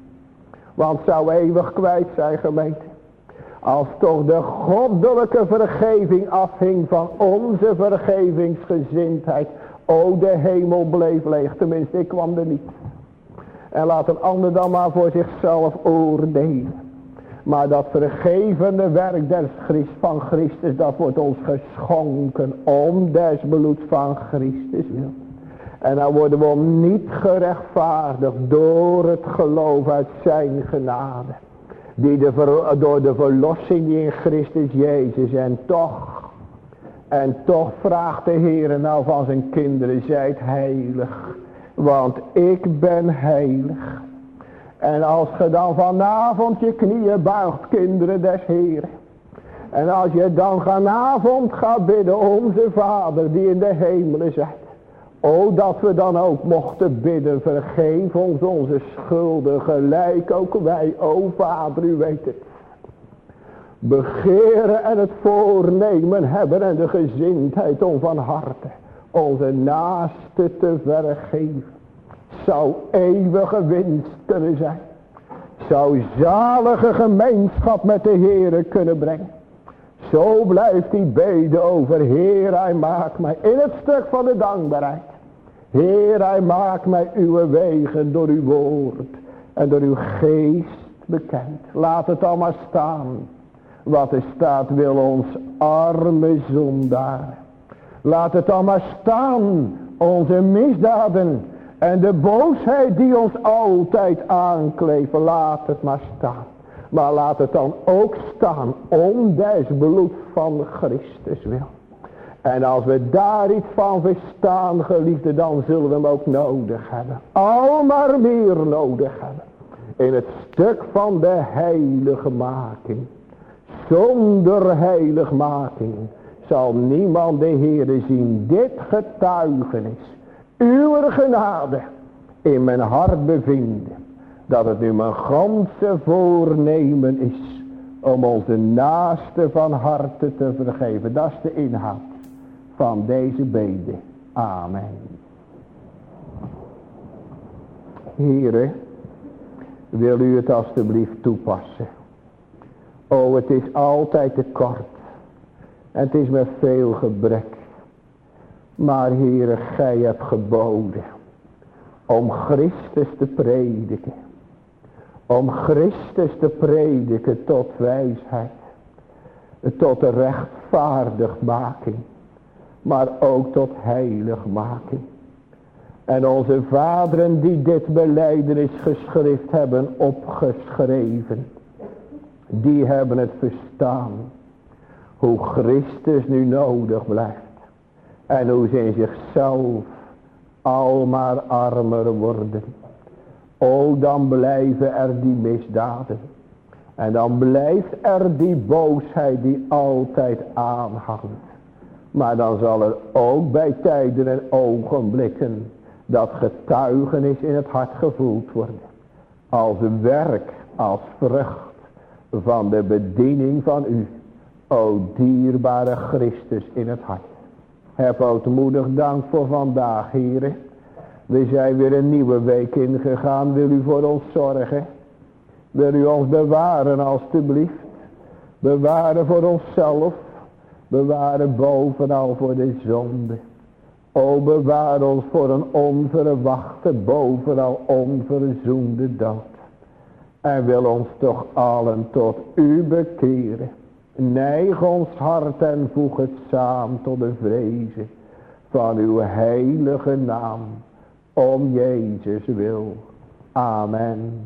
Want het zou eeuwig kwijt zijn, gemeente. Als toch de goddelijke vergeving afhing van onze vergevingsgezindheid. O, de hemel bleef leeg. Tenminste, ik kwam er niet. En laat een ander dan maar voor zichzelf oordelen. Maar dat vergevende werk des Christ, van Christus, dat wordt ons geschonken om des bloeds van Christus wil. En dan worden we niet gerechtvaardigd door het geloof uit zijn genade. Die de ver, door de verlossing die in Christus Jezus. En toch, en toch vraagt de Heer nou van zijn kinderen, zijt heilig. Want ik ben heilig. En als je dan vanavond je knieën buigt, kinderen des Heren. En als je dan vanavond gaat bidden, onze Vader die in de hemelen zijt. O, dat we dan ook mochten bidden, vergeef ons onze schulden, gelijk ook wij. O Vader, u weet het. Begeren en het voornemen hebben en de gezindheid om van harte onze naaste te vergeven. Zou eeuwige winst kunnen zijn. Zou zalige gemeenschap met de Heere kunnen brengen. Zo blijft die bede over. Heer, hij maakt mij in het stuk van de dankbaarheid. Heer, hij maakt mij uw wegen door uw woord en door uw geest bekend. Laat het allemaal staan. Wat er staat wil ons arme zondaar. Laat het allemaal staan. Onze misdaden. En de boosheid die ons altijd aankleeft, laat het maar staan. Maar laat het dan ook staan om des bloed van Christus wil. En als we daar iets van verstaan, geliefde, dan zullen we hem ook nodig hebben. Al maar meer nodig hebben. In het stuk van de heiligmaking. Zonder heiligmaking zal niemand de Heere zien. Dit getuigenis. Uw genade in mijn hart bevinden. Dat het nu mijn ganse voornemen is. Om onze naaste van harte te vergeven. Dat is de inhoud van deze bede. Amen. Heere, wil u het alstublieft toepassen. O, het is altijd te kort. En het is met veel gebrek. Maar Heere, gij hebt geboden om Christus te prediken. Om Christus te prediken tot wijsheid. Tot de rechtvaardigmaking. Maar ook tot heiligmaking. En onze vaderen die dit belijdenisgeschrift hebben opgeschreven. Die hebben het verstaan. Hoe Christus nu nodig blijft. En hoe ze in zichzelf al maar armer worden. O, dan blijven er die misdaden. En dan blijft er die boosheid die altijd aanhangt. Maar dan zal er ook bij tijden en ogenblikken dat getuigenis in het hart gevoeld worden. Als werk, als vrucht van de bediening van u. O dierbare Christus in het hart. Heb ootmoedig dank voor vandaag, Heere. We zijn weer een nieuwe week ingegaan. Wil u voor ons zorgen? Wil u ons bewaren alstublieft? Bewaren voor onszelf. Bewaren bovenal voor de zonde. O, bewaar ons voor een onverwachte, bovenal onverzoende dood. En wil ons toch allen tot u bekeren. Neig ons hart en voeg het samen tot de vrezen van uw heilige naam. Om Jezus wil. Amen.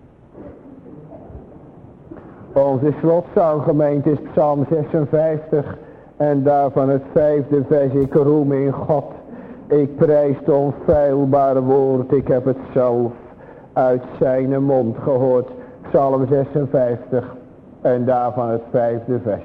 Onze slotzanggemeente is Psalm zesenvijftig. En daarvan het vijfde vers. Ik roem in God. Ik prijs het onfeilbare woord. Ik heb het zelf uit zijn mond gehoord. Psalm zesenvijftig. En daarvan het vijfde vers.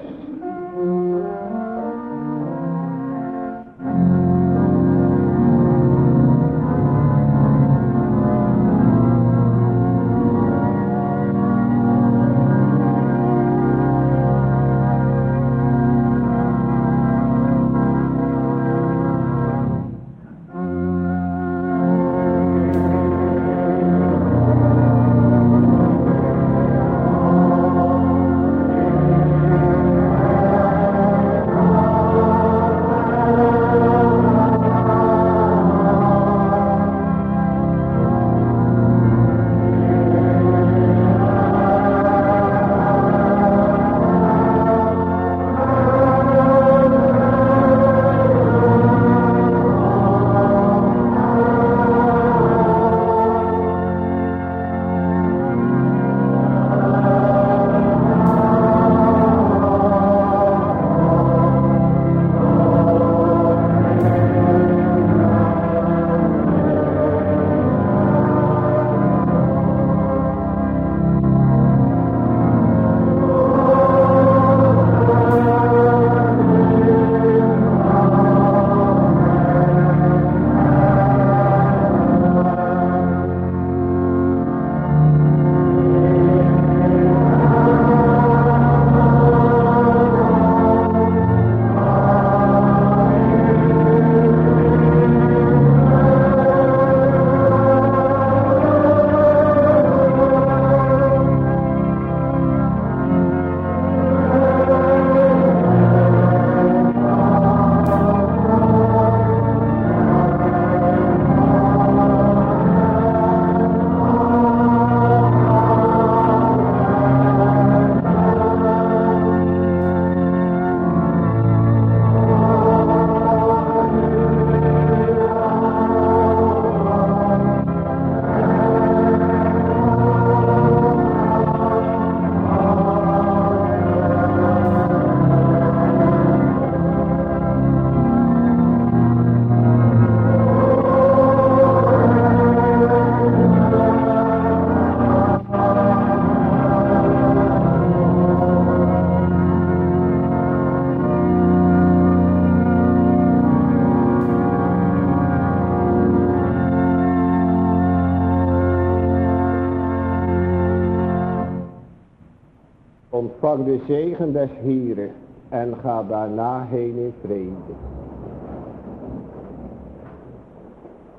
Ontvang de zegen des Heeren en ga daarna heen in vrede.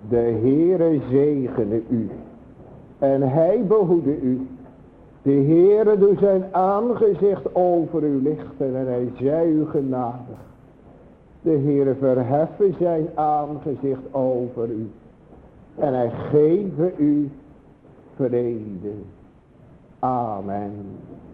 De Heere zegene u. En hij behoede u. De Heere doet zijn aangezicht over u lichten en hij zij u genadig. De Heere verheffen zijn aangezicht over u. En hij geven u vrede. Amen.